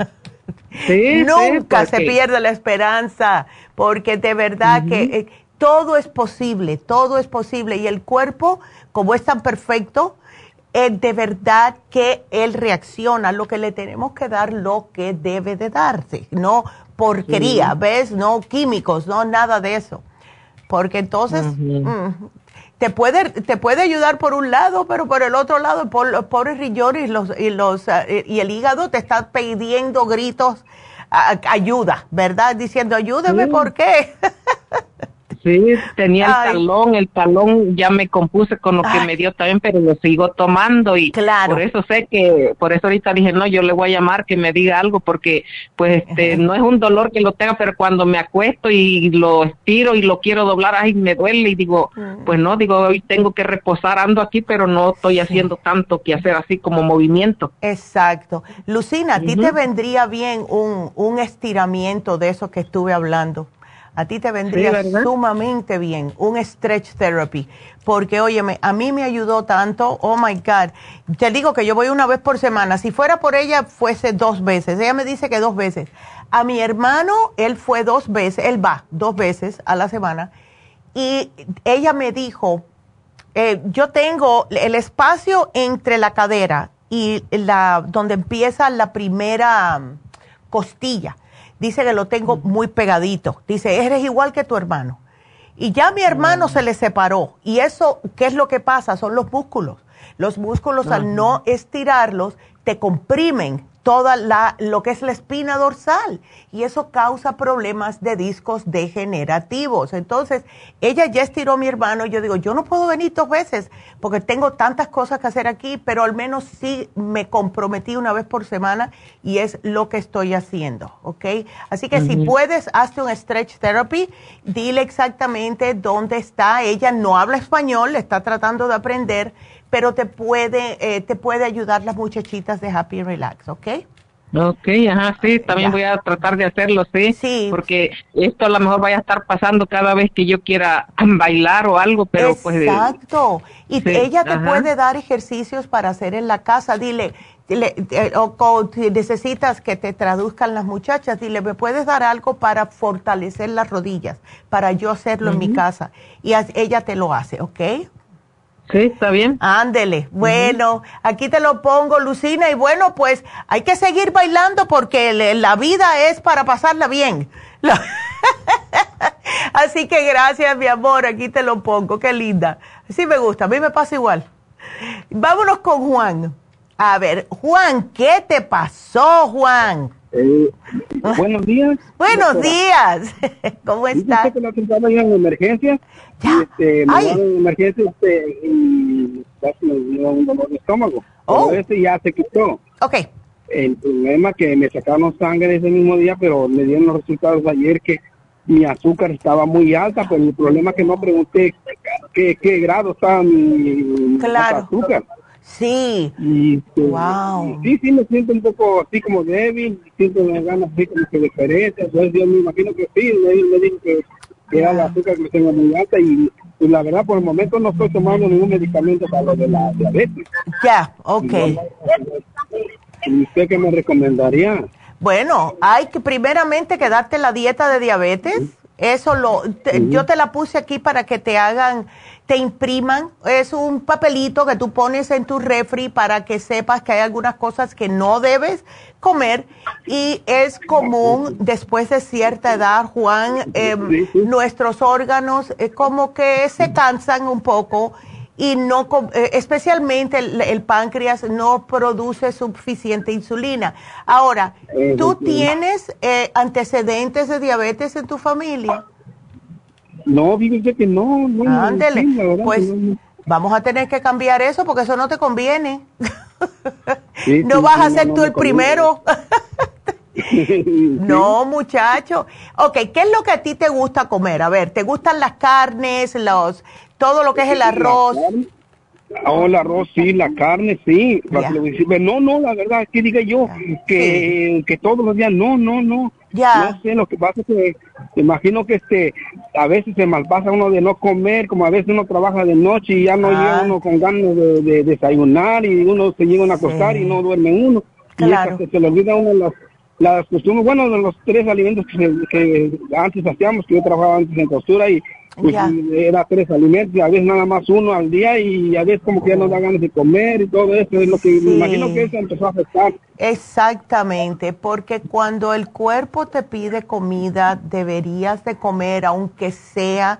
Sí, Nunca se pierde la esperanza, porque de verdad que todo es posible, y el cuerpo, como es tan perfecto, de verdad que él reacciona. Lo que le tenemos que dar lo que debe de darse, no porquería, ¿ves? No químicos, no nada de eso, porque entonces te puede ayudar por un lado, pero por el otro lado, los pobres riñones y el hígado te está pidiendo gritos, ayuda, ¿verdad? Diciendo, ayúdame, ¿por qué? Sí, tenía el talón ya me compuse con lo que me dio también, pero lo sigo tomando y por eso ahorita dije, no, yo le voy a llamar que me diga algo porque pues no es un dolor que lo tenga, pero cuando me acuesto y lo estiro y lo quiero doblar, ay, me duele y digo, pues no, digo, hoy tengo que reposar, ando aquí, pero no estoy haciendo tanto que hacer así como movimiento. Exacto. Lucina, a ti te vendría bien un estiramiento de eso que estuve hablando. A ti te vendría sumamente bien un stretch therapy, porque óyeme, a mí me ayudó tanto, oh my God. Te digo que yo voy una vez por semana, si fuera por ella fuese 2 veces, ella me dice que 2 veces. A mi hermano, él fue 2 veces, él va 2 veces a la semana, y ella me dijo, yo tengo el espacio entre la cadera y donde empieza la primera costilla. Dice que lo tengo muy pegadito. Dice, eres igual que tu hermano. Y ya mi hermano se le separó. Y eso, ¿qué es lo que pasa? Son los músculos. Los músculos al no estirarlos, te comprimen toda lo que es la espina dorsal. Y eso causa problemas de discos degenerativos. Entonces, ella ya estiró a mi hermano. Yo digo, yo no puedo venir 2 veces porque tengo tantas cosas que hacer aquí, pero al menos sí me comprometí una vez por semana y es lo que estoy haciendo, ¿ok? Así que si puedes, hazte un stretch therapy, dile exactamente dónde está. Ella no habla español, está tratando de aprender, pero te puede ayudar las muchachitas de Happy and Relax, ¿ok? Ok, sí, también voy a tratar de hacerlo, sí, porque esto a lo mejor vaya a estar pasando cada vez que yo quiera bailar o algo, pero Exacto, y ella te puede dar ejercicios para hacer en la casa, dile, o si necesitas que te traduzcan las muchachas, dile, ¿me puedes dar algo para fortalecer las rodillas, para yo hacerlo en mi casa? Y ella te lo hace, ¿ok? Sí, está bien. Ándele. Bueno, aquí te lo pongo, Lucina. Y bueno, pues hay que seguir bailando porque la vida es para pasarla bien. Así que gracias, mi amor. Aquí te lo pongo. Qué linda. Sí me gusta. A mí me pasa igual. Vámonos con Juan. A ver, Juan, ¿qué te pasó, Juan? Buenos días. Buenos días. ¿Cómo estás? Yo que la sentaba en emergencia. Me mandaron en emergencia y casi me dio un dolor de estómago. Pero ese ya se quitó. Ok. El problema es que me sacaron sangre ese mismo día, pero me dieron los resultados ayer que mi azúcar estaba muy alta, pero el problema es que no pregunté qué grado estaba mi azúcar. Sí. Y, wow. Sí, me siento un poco así como débil, siento las ganas así como que diferentes. Entonces yo me imagino que sí, me dijo que era la azúcar que tengo muy alta y la verdad por el momento no estoy tomando ningún medicamento para lo de la diabetes. Ya, ok. ¿Y usted qué me recomendaría? Bueno, hay que primeramente que darte la dieta de diabetes. Eso yo te la puse aquí para que te impriman. Es un papelito que tú pones en tu refri para que sepas que hay algunas cosas que no debes comer. Y es común después de cierta edad, Juan, nuestros órganos como que se cansan un poco y no, especialmente el páncreas no produce suficiente insulina. Ahora, ¿tú tienes antecedentes de diabetes en tu familia? No, fíjese que no. Ándele, sí, pues no. Vamos a tener que cambiar eso porque eso no te conviene. No vas a ser tú el primero. No, muchacho. Ok, ¿qué es lo que a ti te gusta comer? A ver, ¿te gustan las carnes, todo lo que es el arroz? El arroz, sí, la carne, sí. No, la verdad es que diga yo que todos los días, no. Ya. No sé, lo que pasa es que imagino que a veces se malpasa uno de no comer, como a veces uno trabaja de noche y ya no llega uno con ganas de desayunar y uno se llega a acostar y no duerme uno. Claro. Y se le olvida uno las costumbres, bueno, de los 3 alimentos que antes hacíamos, que yo trabajaba antes en costura y pues era 3 alimentos, y a veces nada más 1 al día y a veces como que ya no da ganas de comer y todo eso, es lo que me imagino que eso empezó a afectar. Exactamente, porque cuando el cuerpo te pide comida, deberías de comer, aunque sea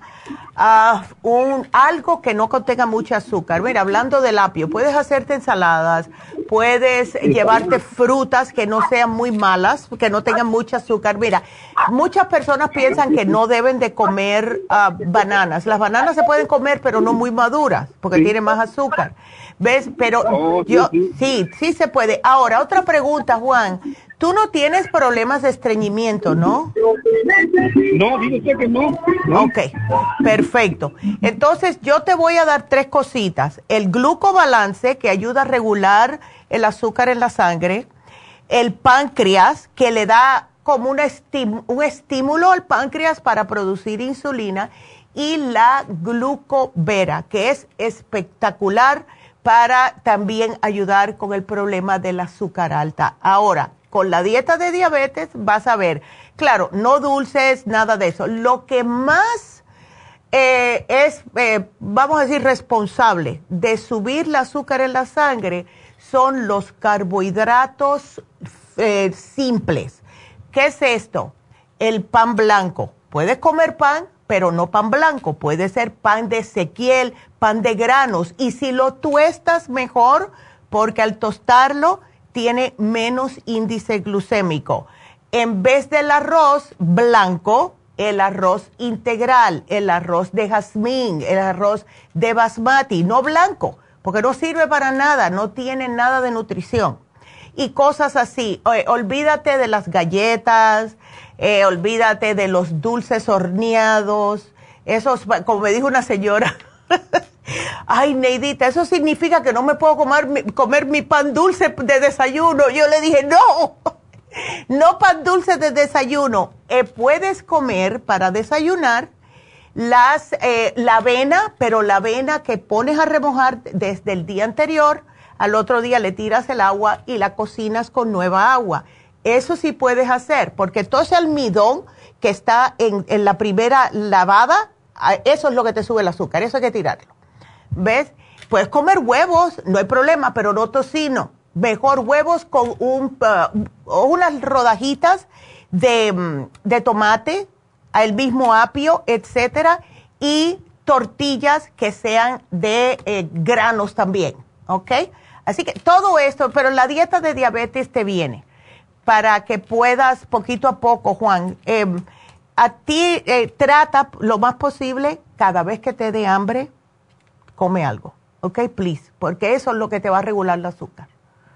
algo que no contenga mucho azúcar. Mira, hablando del apio, puedes hacerte ensaladas, puedes llevarte frutas que no sean muy malas, que no tengan mucho azúcar. Mira, muchas personas piensan que no deben de comer bananas. Las bananas se pueden comer, pero no muy maduras, porque tienen más azúcar. ¿Ves? Pero sí se puede. Ahora, otra pregunta, Juan. Tú no tienes problemas de estreñimiento, ¿no? No, dice que no. Ok, perfecto. Entonces, yo te voy a dar 3 cositas. El glucobalance, que ayuda a regular el azúcar en la sangre. El páncreas, que le da como un estímulo al páncreas para producir insulina. Y la glucovera, que es espectacular para también ayudar con el problema del azúcar alta. Ahora, con la dieta de diabetes vas a ver, claro, no dulces, nada de eso. Lo que más vamos a decir, responsable de subir el azúcar en la sangre son los carbohidratos simples. ¿Qué es esto? El pan blanco. Puedes comer pan, pero no pan blanco. Puede ser pan de Ezequiel, pan de granos. Y si lo tuestas mejor, porque al tostarlo tiene menos índice glucémico. En vez del arroz blanco, el arroz integral, el arroz de jazmín, el arroz de basmati, no blanco, porque no sirve para nada, no tiene nada de nutrición. Y cosas así. Olvídate de las galletas, olvídate de los dulces horneados, esos, como me dijo una señora, ay, Neidita, eso significa que no me puedo comer mi pan dulce de desayuno. Yo le dije, no pan dulce de desayuno. Puedes comer para desayunar la avena, pero la avena que pones a remojar desde el día anterior, al otro día le tiras el agua y la cocinas con nueva agua. Eso sí puedes hacer, porque todo ese almidón que está en la primera lavada, eso es lo que te sube el azúcar, eso hay que tirarlo. ¿Ves? Puedes comer huevos, no hay problema, pero no tocino. Mejor huevos con unas rodajitas de tomate, el mismo apio, etcétera, y tortillas que sean de granos también, ¿ok? Así que todo esto, pero la dieta de diabetes te viene para que puedas poquito a poco, Juan. A ti trata lo más posible, cada vez que te dé hambre, come algo, ¿ok? Please, porque eso es lo que te va a regular el azúcar.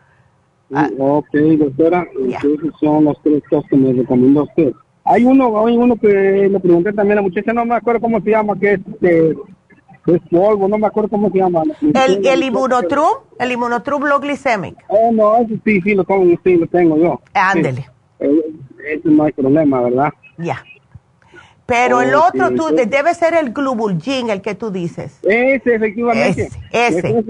Ok, doctora, esos son los 3 cosas que me recomendó usted. Hay uno que le pregunté también a la muchacha, no me acuerdo cómo se llama, que es polvo, no me acuerdo cómo se llama. ¿El Immunotrum Low Glycemic? No, eso sí lo tengo yo. Ándele. Sí. Eso no hay problema, ¿verdad? Ya. Pero el otro, debe ser el Glubulgin, el que tú dices. Ese, efectivamente. Ese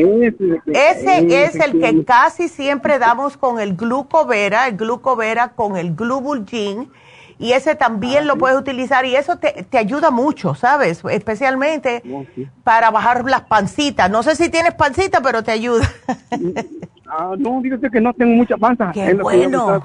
es el que casi siempre damos con el Glucovera con el Glubulgin, y ese también lo puedes utilizar, y eso te ayuda mucho, ¿sabes? Especialmente para bajar las pancitas. No sé si tienes pancita, pero te ayuda. No, dígate que no tengo mucha panza. Qué bueno.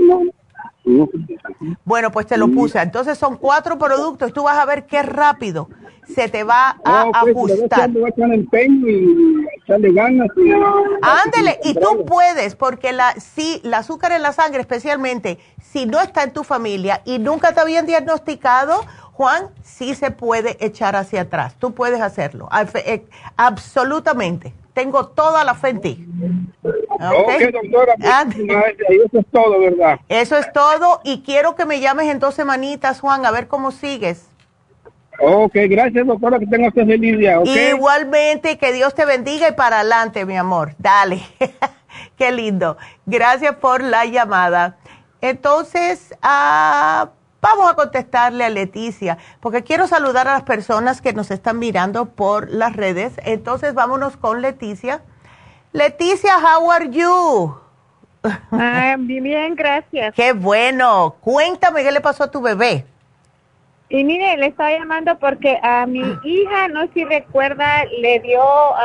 Bueno, pues te lo puse. Entonces son 4 productos y tú vas a ver qué rápido se te va a ajustar. Le voy a echar empeño y echarle ganas. Ándele, y tú puedes, porque el azúcar en la sangre, especialmente si no está en tu familia y nunca te habían diagnosticado, Juan, sí se puede echar hacia atrás. Tú puedes hacerlo. Absolutamente. Tengo toda la fe en ti. Ok, doctora. Eso es todo, ¿verdad? Eso es todo, y quiero que me llames en 2 semanitas, Juan, a ver cómo sigues. Ok, gracias, doctora, que tenga usted feliz día, ¿ok? Igualmente, que Dios te bendiga y para adelante, mi amor. Dale. Qué lindo. Gracias por la llamada. Entonces, vamos a contestarle a Leticia, porque quiero saludar a las personas que nos están mirando por las redes. Entonces, vámonos con Leticia. Leticia, how are you? Bien, gracias. Qué bueno. Cuéntame, ¿qué le pasó a tu bebé? Y mire, le estaba llamando porque a mi hija, no sé si recuerda, le dio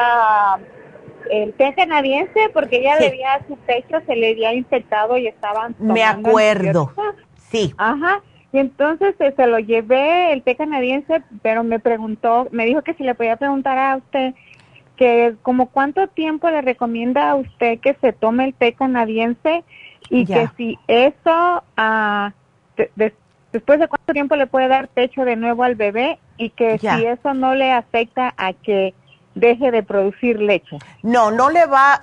el té canadiense porque ella su pecho se le había infectado y estaban tomando. Me acuerdo, sí. Ajá, y entonces se lo llevé el té canadiense, pero me dijo que si le podía preguntar a usted que como cuánto tiempo le recomienda a usted que se tome el té canadiense y que si eso después de cuánto tiempo le puede dar pecho de nuevo al bebé y que si eso no le afecta a que deje de producir leche. No le va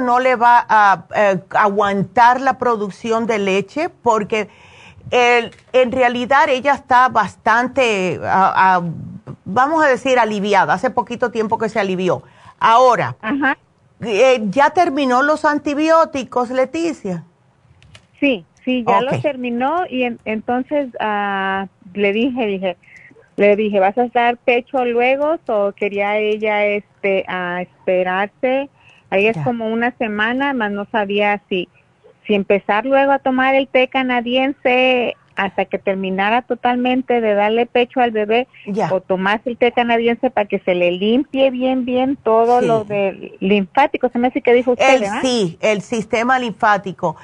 a aguantar la producción de leche, porque en realidad ella está bastante, vamos a decir, aliviada. Hace poquito tiempo que se alivió. Ahora, ¿ya terminó los antibióticos, Leticia? Sí, ya los terminó, y entonces le dije, ¿vas a dar pecho luego o quería ella a esperarse? Ahí es como una semana, más no sabía si empezar luego a tomar el té canadiense hasta que terminara totalmente de darle pecho al bebé, o tomarse el té canadiense para que se le limpie bien todo lo del linfático. Se me hace que dijo usted, ¿verdad? Sí, el sistema linfático.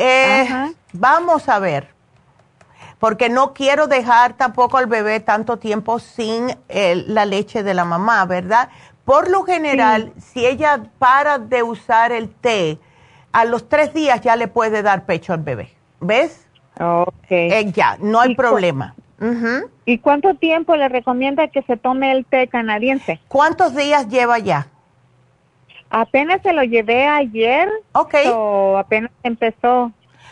Vamos a ver, porque no quiero dejar tampoco al bebé tanto tiempo sin la leche de la mamá, ¿verdad? Por lo general, si ella para de usar el té, a los 3 días ya le puede dar pecho al bebé, ¿ves? Okay. Ya, no hay problema. ¿Y cuánto tiempo le recomienda que se tome el té canadiense? ¿Cuántos días lleva ya? Apenas se lo llevé ayer. O apenas empezó.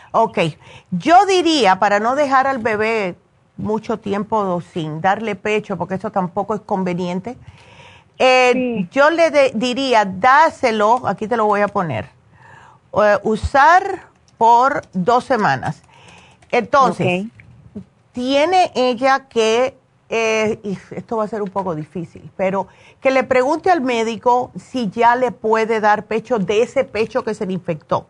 Yo diría, para no dejar al bebé mucho tiempo sin darle pecho, porque eso tampoco es conveniente, yo le diría, dáselo, aquí te lo voy a poner, usar por 2 semanas. Entonces, tiene ella que, y esto va a ser un poco difícil, pero que le pregunte al médico si ya le puede dar pecho de ese pecho que se le infectó,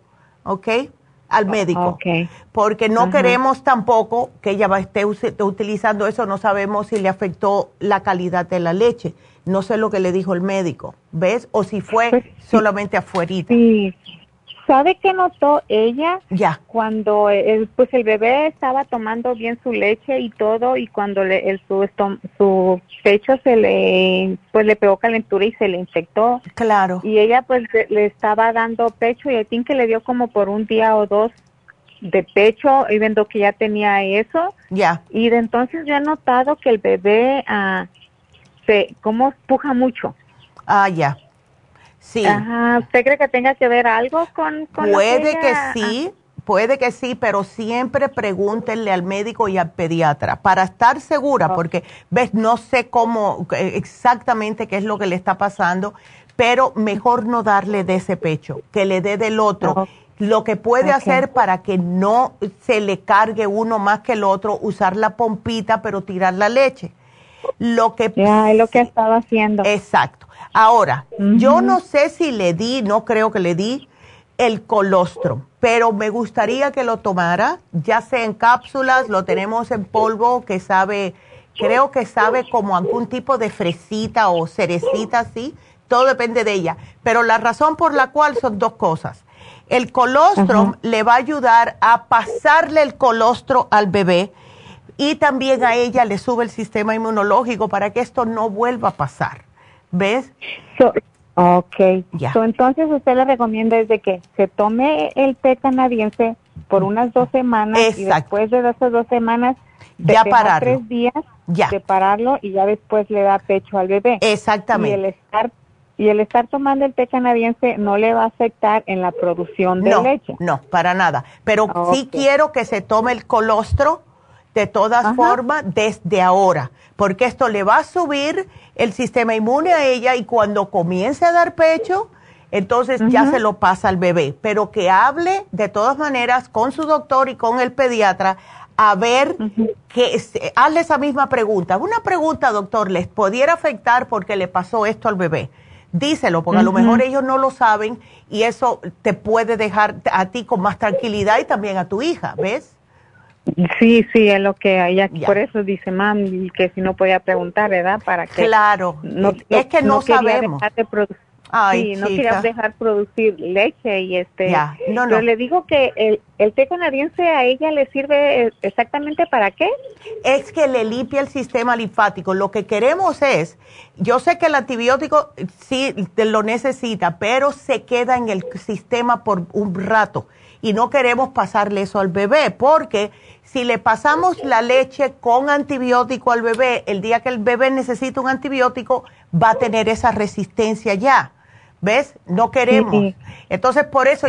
al médico, porque no queremos tampoco que ella esté utilizando eso, no sabemos si le afectó la calidad de la leche, no sé lo que le dijo el médico, ¿ves? O si fue solamente afuerita. Sí. ¿Sabe qué notó ella? Cuando el bebé estaba tomando bien su leche y todo, y cuando su pecho le pegó calentura y se le infectó. Claro. Y ella le estaba dando pecho, y I think que le dio como por 1 día o 2 de pecho, y viendo que ya tenía eso. Y de entonces yo he notado que el bebé como puja mucho. Sí. ¿Usted cree que tenga que ver algo con puede que sí, pero siempre pregúntenle al médico y al pediatra para estar segura, porque no sé cómo exactamente qué es lo que le está pasando, pero mejor no darle de ese pecho, que le dé del otro. Lo que puede hacer para que no se le cargue uno más que el otro, usar la pompita, pero tirar la leche. Lo que es lo que estaba haciendo. Exacto. Ahora, yo no sé si le di, no creo que le di el colostrum, pero me gustaría que lo tomara, ya sea en cápsulas, lo tenemos en polvo que sabe, creo que sabe como algún tipo de fresita o cerecita así, todo depende de ella. Pero la razón por la cual son dos cosas. El colostrum le va a ayudar a pasarle el colostro al bebé y también a ella le sube el sistema inmunológico para que esto no vuelva a pasar. ¿Ves? Entonces usted le recomienda desde que se tome el té canadiense por unas 2 semanas y después de esas 2 semanas ya pararlo. 3 días de pararlo y ya después le da pecho al bebé. Exactamente. Y el estar tomando el té canadiense no le va a afectar en la producción de leche. No, para nada. Pero sí quiero que se tome el colostro de todas formas desde ahora, porque esto le va a subir el sistema inmune a ella y cuando comience a dar pecho, entonces ya se lo pasa al bebé. Pero que hable de todas maneras con su doctor y con el pediatra a ver hazle esa misma pregunta. Una pregunta, doctor, ¿les pudiera afectar porque le pasó esto al bebé? Díselo, porque a lo mejor ellos no lo saben y eso te puede dejar a ti con más tranquilidad y también a tu hija, ¿ves? Sí, es lo que ella, por eso dice mami que si no podía preguntar, ¿verdad? Para que es que no sabemos. No quería dejar producir leche y Pero le digo que el té canadiense a ella le sirve exactamente ¿para qué? Es que le limpia el sistema linfático. Lo que queremos es, yo sé que el antibiótico sí lo necesita, pero se queda en el sistema por un rato y no queremos pasarle eso al bebé porque si le pasamos la leche con antibiótico al bebé, el día que el bebé necesita un antibiótico va a tener esa resistencia ya. ¿Ves? No queremos. Entonces, por eso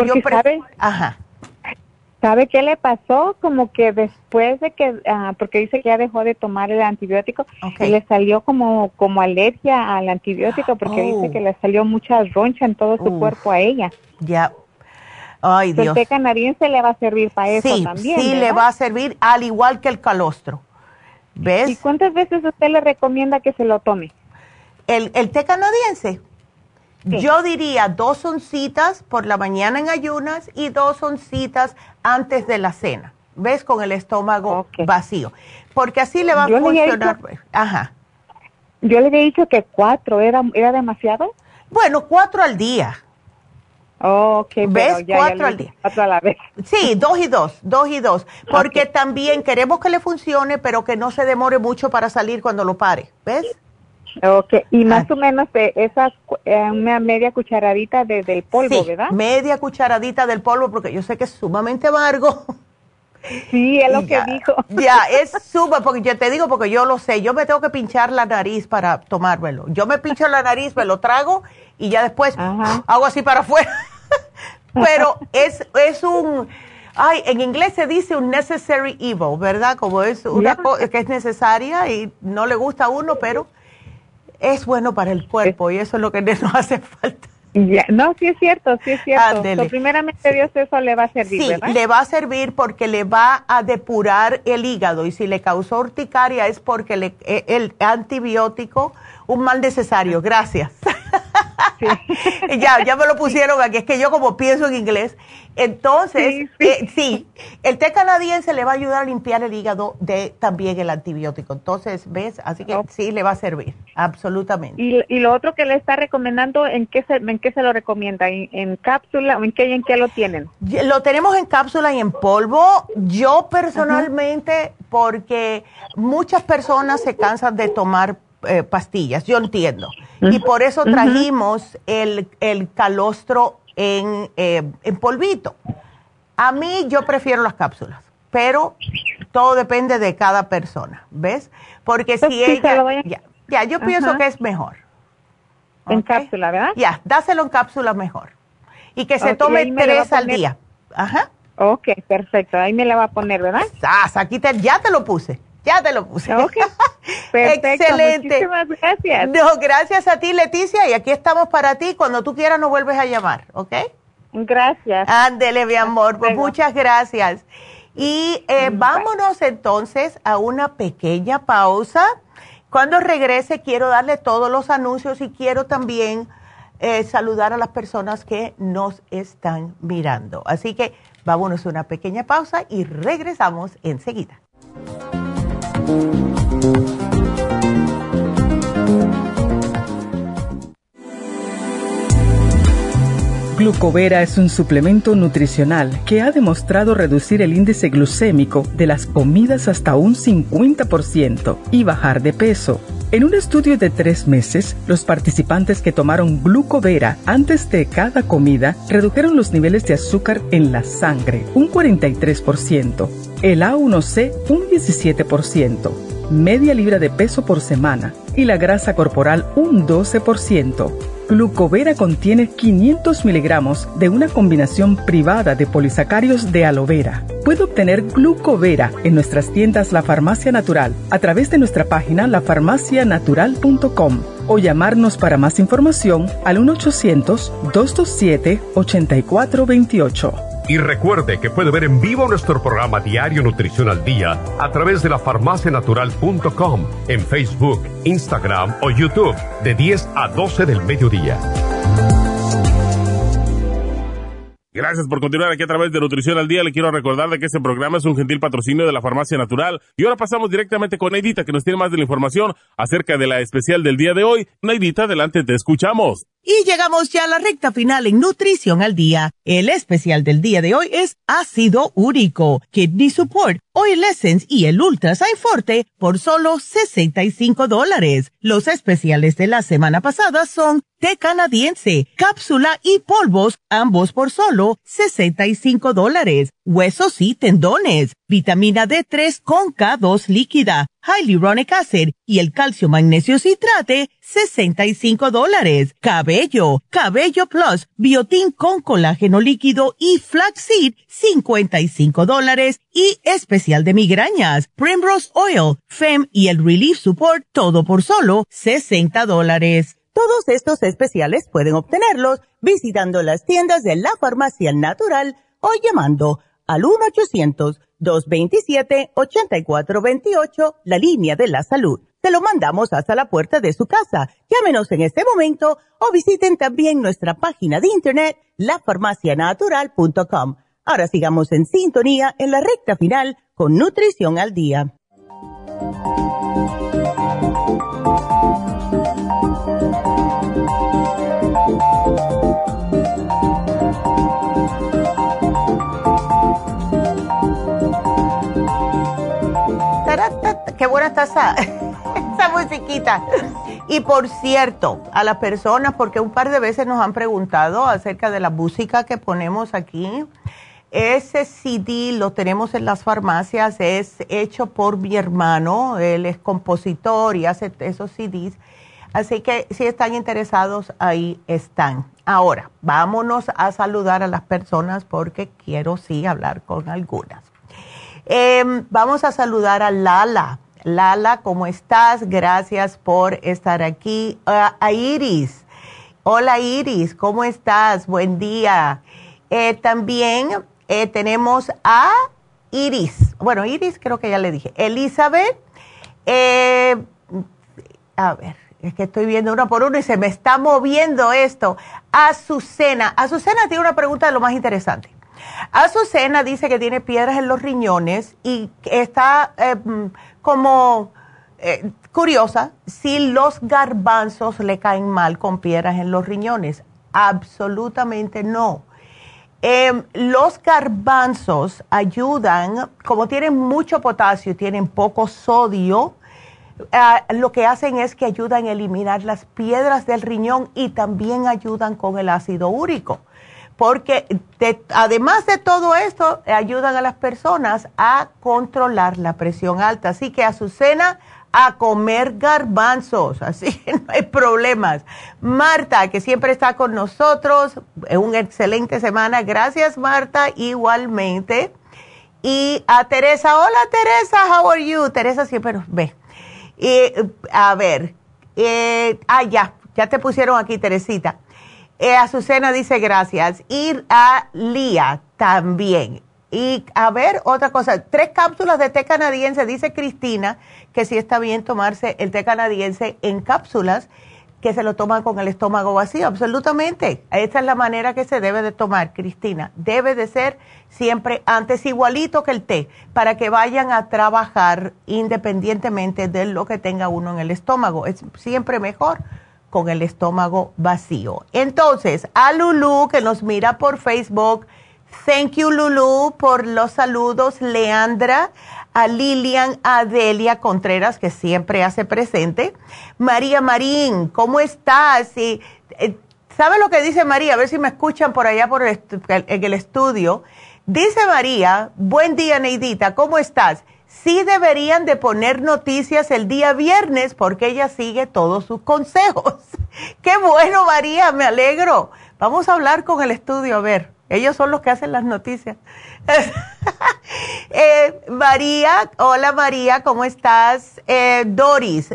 ¿Sabe qué le pasó? Como que después de que, porque dice que ya dejó de tomar el antibiótico, y le salió como alergia al antibiótico, porque dice que le salió mucha roncha en todo su cuerpo a ella. Ay, Dios. El té canadiense le va a servir para eso también, Sí, ¿verdad? le va a servir al igual que el calostro. ¿Ves? ¿Y cuántas veces usted le recomienda que se lo tome? ¿El té canadiense? Sí. Yo diría 2 oncitas por la mañana en ayunas y 2 oncitas antes de la cena. ¿Ves? Con el estómago vacío. Porque así le va a funcionar. Yo le había dicho que 4, ¿era demasiado? Bueno, 4 al día. ¿Ves? 4 al día. 4 a la vez. Sí, 2 y 2. Porque también queremos que le funcione, pero que no se demore mucho para salir cuando lo pare. ¿Ves? Y más o menos de esas, una media cucharadita del polvo, ¿verdad? Media cucharadita del polvo, porque yo sé que es sumamente amargo. Sí, es lo que dijo. Es súper, porque yo te digo, porque yo lo sé, yo me tengo que pinchar la nariz para tomármelo. Yo me pincho la nariz, me lo trago y ya después hago así para afuera. Pero es un... en inglés se dice un necessary evil, ¿verdad? Como es una cosa que es necesaria y no le gusta a uno, pero... es bueno para el cuerpo y eso es lo que nos hace falta. No, sí es cierto. Primeramente Dios eso le va a servir, ¿verdad? Le va a servir porque le va a depurar el hígado y si le causó urticaria es porque el antibiótico, un mal necesario, gracias. Ya me lo pusieron aquí, es que yo como pienso en inglés. Entonces, el té canadiense le va a ayudar a limpiar el hígado de también el antibiótico. Entonces, ¿ves? Así que sí le va a servir, absolutamente. Y lo otro que le está recomendando, ¿en qué se lo recomienda? ¿En cápsula o en qué lo tienen? Lo tenemos en cápsula y en polvo. Yo personalmente, porque muchas personas se cansan de tomar pastillas, yo entiendo. Y por eso trajimos el calostro en polvito. A mí yo prefiero las cápsulas, pero todo depende de cada persona, ¿ves? Porque si ella... yo pienso que es mejor. En cápsula, ¿verdad? Dáselo en cápsula mejor. Y que se tome 3 al día. Ok, perfecto. Ahí me la va a poner, ¿verdad? Aquí ya te lo puse. Perfecto. Excelente. Muchísimas gracias. No, gracias a ti, Leticia, y aquí estamos para ti. Cuando tú quieras nos vuelves a llamar, ¿ok? Gracias. Ándele, mi amor, pues muchas gracias. Y vámonos entonces a una pequeña pausa. Cuando regrese quiero darle todos los anuncios y quiero también saludar a las personas que nos están mirando. Así que vámonos a una pequeña pausa y regresamos enseguida. Glucovera es un suplemento nutricional que ha demostrado reducir el índice glucémico de las comidas hasta un 50% y bajar de peso. En un estudio de 3 meses, los participantes que tomaron Glucovera antes de cada comida redujeron los niveles de azúcar en la sangre un 43%, el A1C un 17%, media libra de peso por semana y la grasa corporal un 12%. Glucovera contiene 500 miligramos de una combinación privada de polisacáridos de aloe vera. Puede obtener Glucovera en nuestras tiendas La Farmacia Natural a través de nuestra página lafarmacianatural.com o llamarnos para más información al 1-800-227-8428. Y recuerde que puede ver en vivo nuestro programa Diario Nutrición al Día a través de lafarmacianatural.com, en Facebook, Instagram o YouTube, de 10 a 12 del mediodía. Gracias por continuar aquí a través de Nutrición al Día. Le quiero recordar de que este programa es un gentil patrocinio de la Farmacia Natural. Y ahora pasamos directamente con Neidita, que nos tiene más de la información acerca de la especial del día de hoy. Neidita, adelante, te escuchamos. Y llegamos ya a la recta final en Nutrición al Día. El especial del día de hoy es ácido úrico, Kidney Support, Oil Essence y el Ultra Sign Forte por solo $65. Los especiales de la semana pasada son té canadiense, cápsula y polvos, ambos por solo $65. Huesos y tendones, vitamina D3 con K2 líquida, Hyaluronic Acid y el calcio magnesio citrate, $65. Cabello Plus, biotín con colágeno líquido y flaxseed, $55. Y especial de migrañas, Primrose Oil, Fem y el Relief Support, todo por solo $60. Todos estos especiales pueden obtenerlos visitando las tiendas de la Farmacia Natural o llamando al 1-800-227-8428, la línea de la salud. Te lo mandamos hasta la puerta de su casa. Llámenos en este momento o visiten también nuestra página de internet, lafarmacianatural.com. Ahora sigamos en sintonía en la recta final con Nutrición al Día. Qué buena está esa musiquita. Y por cierto, a las personas, porque un par de veces nos han preguntado acerca de la música que ponemos aquí, ese CD lo tenemos en las farmacias, es hecho por mi hermano, él es compositor y hace esos CDs, así que si están interesados, ahí están. Ahora, vámonos a saludar a las personas porque quiero sí hablar con algunas. Vamos a saludar a Lala. Lala, ¿cómo estás? Gracias por estar aquí. A Iris. Hola Iris, ¿cómo estás? Buen día. También tenemos a Iris. Bueno, Iris creo que ya le dije. Elizabeth. A ver, es que estoy viendo uno por uno y se me está moviendo esto. Azucena. Azucena tiene una pregunta de lo más interesante. Azucena dice que tiene piedras en los riñones y está como curiosa si los garbanzos le caen mal con piedras en los riñones. Absolutamente no. Los garbanzos ayudan, como tienen mucho potasio, tienen poco sodio, lo que hacen es que ayudan a eliminar las piedras del riñón y también ayudan con el ácido úrico. Porque además de todo esto, ayudan a las personas a controlar la presión alta. Así que Azucena, a comer garbanzos, así que no hay problemas. Marta, que siempre está con nosotros, una excelente semana. Gracias, Marta, igualmente. Y a Teresa, hola Teresa, how are you? Teresa siempre nos ve. A ver, ya te pusieron aquí, Teresita. Azucena dice gracias. Y a Lía también. Y a ver, otra cosa, 3 cápsulas de té canadiense, dice Cristina, que sí está bien tomarse el té canadiense en cápsulas, que se lo toman con el estómago vacío, absolutamente. Esta es la manera que se debe de tomar, Cristina. Debe de ser siempre antes, igualito que el té, para que vayan a trabajar independientemente de lo que tenga uno en el estómago. Es siempre mejor con el estómago vacío. Entonces, a Lulú, que nos mira por Facebook, thank you, Lulú, por los saludos. Leandra, a Lilian, a Adelia Contreras, que siempre hace presente. María Marín, ¿cómo estás? Y, ¿sabe lo que dice María? A ver si me escuchan por allá en el estudio. Dice María, buen día, Neidita, ¿cómo estás? Sí deberían de poner noticias el día viernes porque ella sigue todos sus consejos. ¡Qué bueno, María! Me alegro. Vamos a hablar con el estudio, a ver. Ellos son los que hacen las noticias. María, hola María, ¿cómo estás? Doris,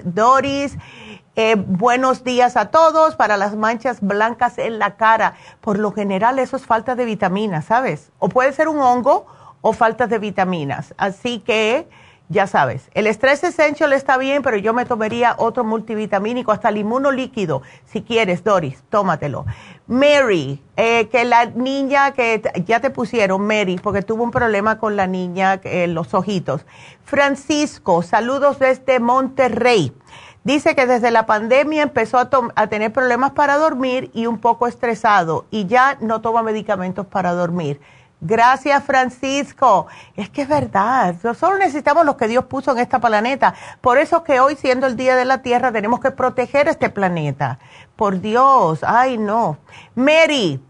buenos días a todos. Para las manchas blancas en la cara, por lo general eso es falta de vitaminas, ¿sabes? O puede ser un hongo o falta de vitaminas. Así que, ya sabes, el Stress Essential está bien, pero yo me tomaría otro multivitamínico, hasta el inmunolíquido. Si quieres, Doris, tómatelo. Mary, que la niña que ya te pusieron, Mary, porque tuvo un problema con la niña, los ojitos. Francisco, saludos desde Monterrey. Dice que desde la pandemia empezó a tener problemas para dormir y un poco estresado y ya no toma medicamentos para dormir. Gracias, Francisco. Es que es verdad, nosotros necesitamos lo que Dios puso en este planeta. Por eso es que hoy, siendo el Día de la Tierra, tenemos que proteger este planeta. Por Dios, ay no. Mary,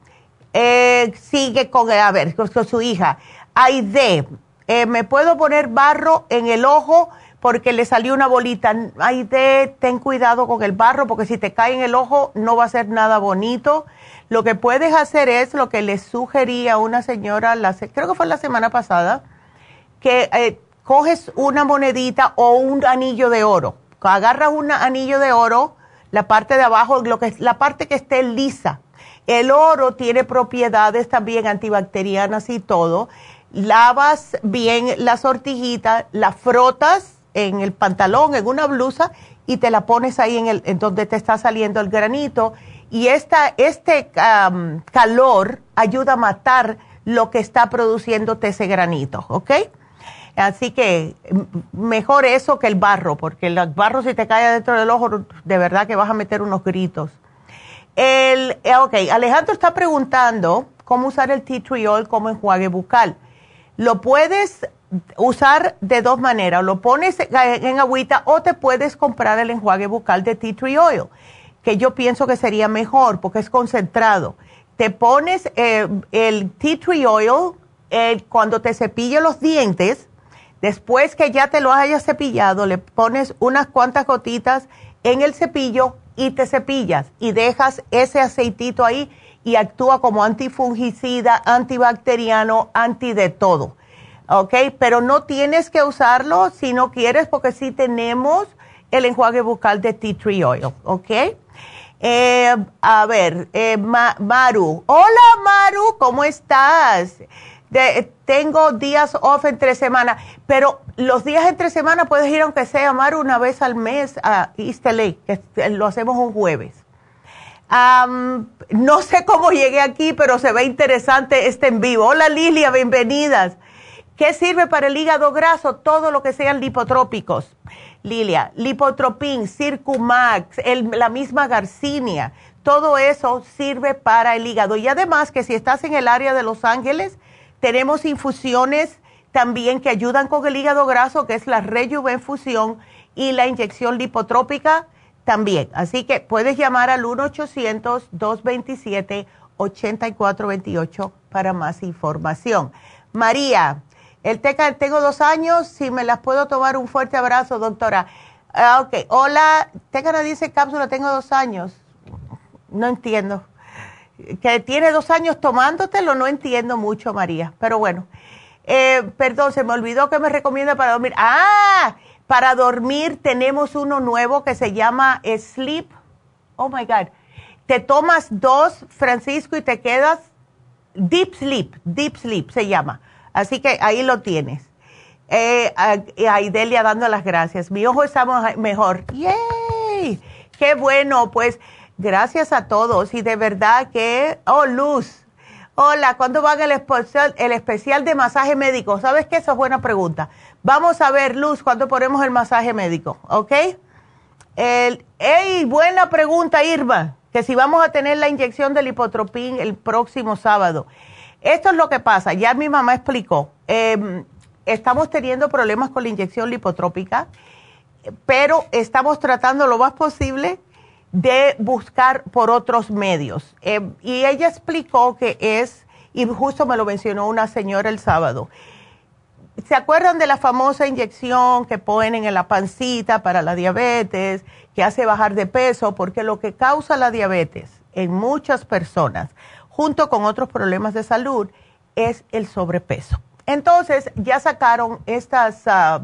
sigue con su hija. Aide, ¿me puedo poner barro en el ojo porque le salió una bolita? Aide, ten cuidado con el barro porque si te cae en el ojo no va a ser nada bonito. Lo que puedes hacer es lo que le sugería una señora, creo que fue la semana pasada, que coges una monedita o un anillo de oro. Agarras un anillo de oro, la parte de abajo, la parte que esté lisa. El oro tiene propiedades también antibacterianas y todo. Lavas bien la sortijita, la frotas en el pantalón, en una blusa, y te la pones ahí en donde te está saliendo el granito. Y este calor ayuda a matar lo que está produciéndote ese granito, ¿ok? Así que mejor eso que el barro, porque el barro si te cae dentro del ojo, de verdad que vas a meter unos gritos. Ok, Alejandro está preguntando cómo usar el tea tree oil como enjuague bucal. Lo puedes usar de 2 maneras, lo pones en agüita o te puedes comprar el enjuague bucal de tea tree oil, que yo pienso que sería mejor porque es concentrado. Te pones el tea tree oil cuando te cepillas los dientes, después que ya te lo hayas cepillado, le pones unas cuantas gotitas en el cepillo y te cepillas y dejas ese aceitito ahí y actúa como antifungicida, antibacteriano, anti de todo. ¿Ok? Pero no tienes que usarlo si no quieres porque sí tenemos el enjuague bucal de tea tree oil. ¿Ok? A ver, Maru. Hola, Maru, ¿cómo estás? Tengo días off entre semana, pero los días entre semana puedes ir, aunque sea, Maru, una vez al mes a East LA, que lo hacemos un jueves. No sé cómo llegué aquí, pero se ve interesante este en vivo. Hola, Lilia, bienvenidas. ¿Qué sirve para el hígado graso? Todo lo que sean lipotrópicos. Lilia, Lipotropin, Circumax, la misma Garcinia, todo eso sirve para el hígado. Y además que si estás en el área de Los Ángeles, tenemos infusiones también que ayudan con el hígado graso, que es la Rejuvenfusión y la inyección lipotrópica también. Así que puedes llamar al 1-800-227-8428 para más información. María, tengo 2 años, si me las puedo tomar, un fuerte abrazo, doctora. Ok, hola, té canadiense cápsula, tengo 2 años. No entiendo. ¿Que tiene 2 años tomándotelo? No entiendo mucho, María, pero bueno. Perdón, se me olvidó que me recomienda para dormir. Para dormir tenemos uno nuevo que se llama Sleep. Oh, my God. te tomas 2, Francisco, y te quedas deep sleep se llama. Así que ahí lo tienes. A Idelia dando las gracias. Mi ojo está mejor. ¡Yay! ¡Qué bueno! Pues gracias a todos. Y de verdad que... Oh, Luz. Hola, ¿cuándo van el especial de masaje médico? ¿Sabes qué? Esa es buena pregunta. Vamos a ver, Luz, ¿cuándo ponemos el masaje médico? ¿Ok? Buena pregunta, Irma. Que si vamos a tener la inyección del Lipotropin el próximo sábado. Esto es lo que pasa. Ya mi mamá explicó. Estamos teniendo problemas con la inyección lipotrópica, pero estamos tratando lo más posible de buscar por otros medios. Y ella explicó que es, y justo me lo mencionó una señora el sábado, ¿se acuerdan de la famosa inyección que ponen en la pancita para la diabetes, que hace bajar de peso? Porque lo que causa la diabetes en muchas personas, junto con otros problemas de salud, es el sobrepeso. Entonces, ya sacaron estas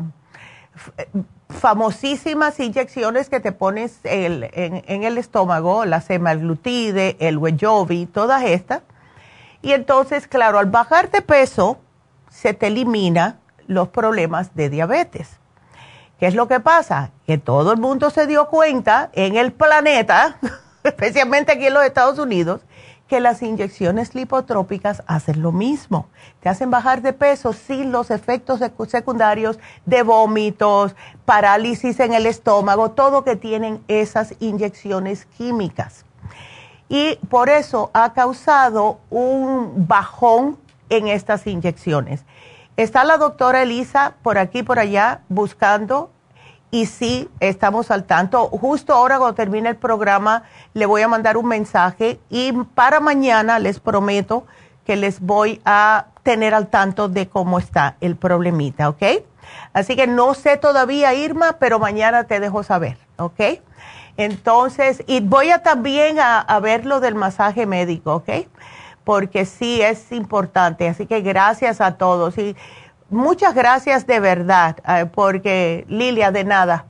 famosísimas inyecciones que te pones en el estómago, la semaglutide, el Wegovy, todas estas. Y entonces, claro, al bajar de peso, se te elimina los problemas de diabetes. ¿Qué es lo que pasa? Que todo el mundo se dio cuenta en el planeta, especialmente aquí en los Estados Unidos, que las inyecciones lipotrópicas hacen lo mismo. Te hacen bajar de peso sin los efectos secundarios de vómitos, parálisis en el estómago, todo que tienen esas inyecciones químicas. Y por eso ha causado un bajón en estas inyecciones. Está la doctora Elisa por aquí y por allá buscando, y sí, estamos al tanto. Justo ahora cuando termine el programa le voy a mandar un mensaje, y para mañana les prometo que les voy a tener al tanto de cómo está el problemita, ¿ok? Así que no sé todavía, Irma, pero mañana te dejo saber, ¿ok? Entonces, y voy a también a ver lo del masaje médico, ¿ok? Porque sí es importante. Así que gracias a todos. Y muchas gracias de verdad, porque Lilia, de nada.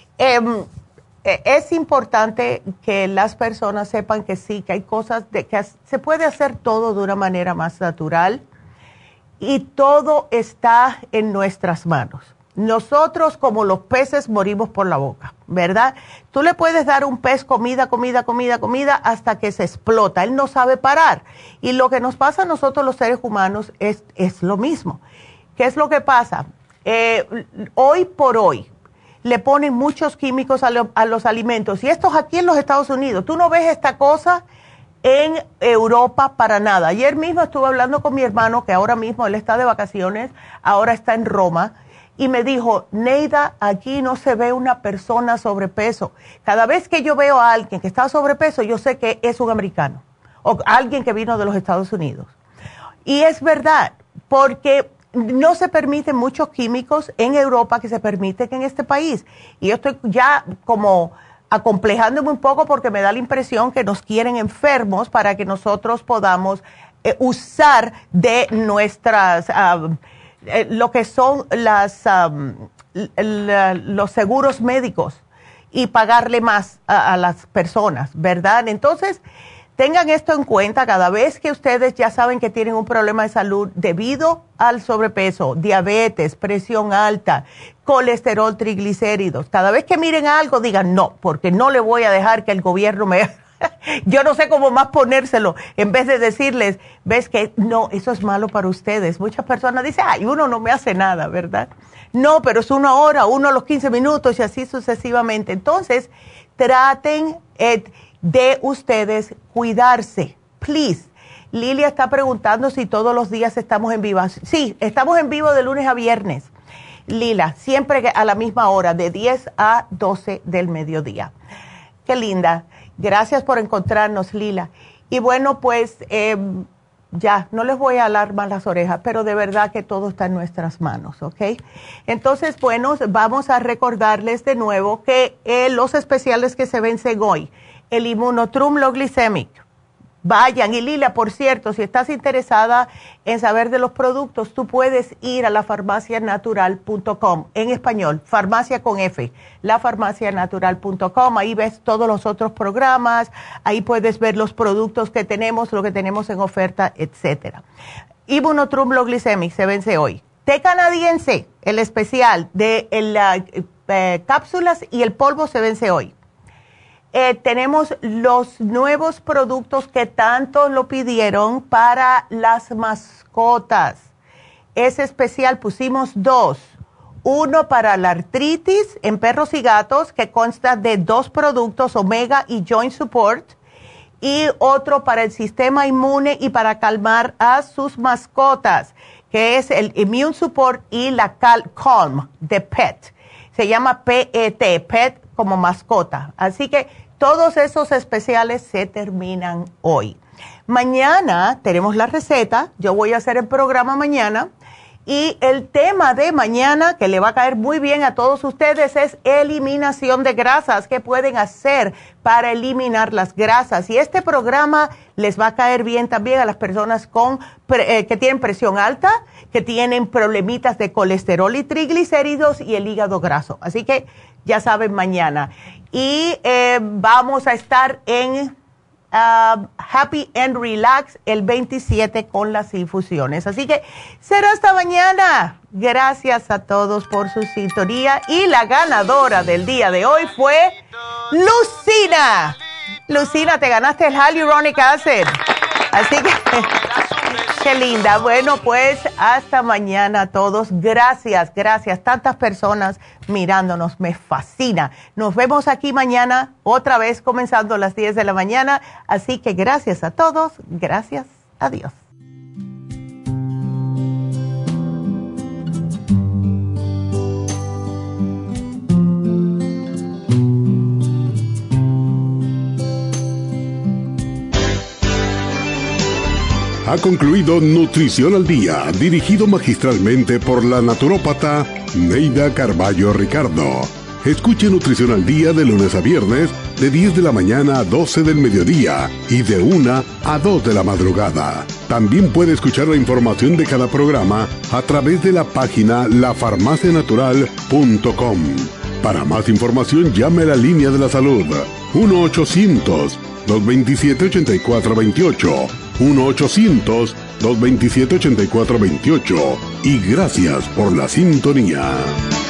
Es importante que las personas sepan que sí, que hay cosas que se puede hacer todo de una manera más natural, y todo está en nuestras manos. Nosotros, como los peces, morimos por la boca, ¿verdad? Tú le puedes dar a un pez comida hasta que se explota. Él no sabe parar. Y lo que nos pasa a nosotros los seres humanos es lo mismo. ¿Qué es lo que pasa? Hoy por hoy le ponen muchos químicos a los alimentos. Y esto es aquí en los Estados Unidos. Tú no ves esta cosa en Europa para nada. Ayer mismo estuve hablando con mi hermano, que ahora mismo él está de vacaciones, ahora está en Roma, y me dijo, Neida, aquí no se ve una persona sobrepeso. Cada vez que yo veo a alguien que está sobrepeso, yo sé que es un americano o alguien que vino de los Estados Unidos. Y es verdad, porque no se permiten muchos químicos en Europa que se permiten en este país. Y yo estoy ya como acomplejándome un poco, porque me da la impresión que nos quieren enfermos para que nosotros podamos usar de nuestras... lo que son los seguros médicos, y pagarle más a las personas, ¿verdad? Entonces, tengan esto en cuenta cada vez que ustedes ya saben que tienen un problema de salud debido al sobrepeso, diabetes, presión alta, colesterol, triglicéridos. Cada vez que miren algo, digan no, porque no le voy a dejar que el gobierno me... Yo no sé cómo más ponérselo, en vez de decirles, ves que no, eso es malo para ustedes. Muchas personas dicen, ay, uno no me hace nada, ¿verdad? No, pero es 1 hora, uno a los 15 minutos y así sucesivamente. Entonces, traten de ustedes cuidarse, please. Lilia está preguntando si todos los días estamos en vivo. Sí, estamos en vivo de lunes a viernes, Lila, siempre a la misma hora, de 10 a 12 del mediodía. Qué linda. Gracias por encontrarnos, Lila. Y bueno, pues ya, no les voy a alar más las orejas, pero de verdad que todo está en nuestras manos, ¿ok? Entonces, bueno, vamos a recordarles de nuevo que los especiales que se vencen hoy, el Immunotrum Low Glycemic, Vayan. Y Lila, por cierto, si estás interesada en saber de los productos, tú puedes ir a lafarmacianatural.com, en español, farmacia con F, lafarmacianatural.com, ahí ves todos los otros programas, ahí puedes ver los productos que tenemos, lo que tenemos en oferta, etcétera. Immunotrum Low Glycemic se vence hoy. Té canadiense, el especial de las cápsulas y el polvo se vence hoy. Tenemos los nuevos productos que tanto lo pidieron para las mascotas. Ese especial pusimos 2. Uno para la artritis en perros y gatos, que consta de 2 productos, Omega y Joint Support. Y otro para el sistema inmune y para calmar a sus mascotas, que es el Immune Support y la Calm de Pet. Se llama PET, Pet como mascota. Así que todos esos especiales se terminan hoy. Mañana tenemos la receta. Yo voy a hacer el programa mañana. Y el tema de mañana, que le va a caer muy bien a todos ustedes, es eliminación de grasas. ¿Qué pueden hacer para eliminar las grasas? Y este programa les va a caer bien también a las personas que tienen presión alta, que tienen problemitas de colesterol y triglicéridos y el hígado graso. Así que ya saben, mañana. Y vamos a estar en Happy and Relax el 27 con las infusiones. Así que será hasta mañana. Gracias a todos por su sintonía. Y la ganadora del día de hoy fue Lucina. Lucina, te ganaste el Hyaluronic Acid. Así que qué linda. Bueno, pues hasta mañana a todos. Gracias, gracias. Tantas personas mirándonos, me fascina. Nos vemos aquí mañana, otra vez comenzando a las 10 de la mañana. Así que gracias a todos. Gracias. Adiós. Ha concluido Nutrición al Día, dirigido magistralmente por la naturópata Neida Carballo Ricardo. Escuche Nutrición al Día de lunes a viernes, de 10 de la mañana a 12 del mediodía y de 1 a 2 de la madrugada. También puede escuchar la información de cada programa a través de la página lafarmacianatural.com. Para más información, llame a la línea de la salud, 1-800-227-8428. 1-800-227-8428. Y gracias por la sintonía.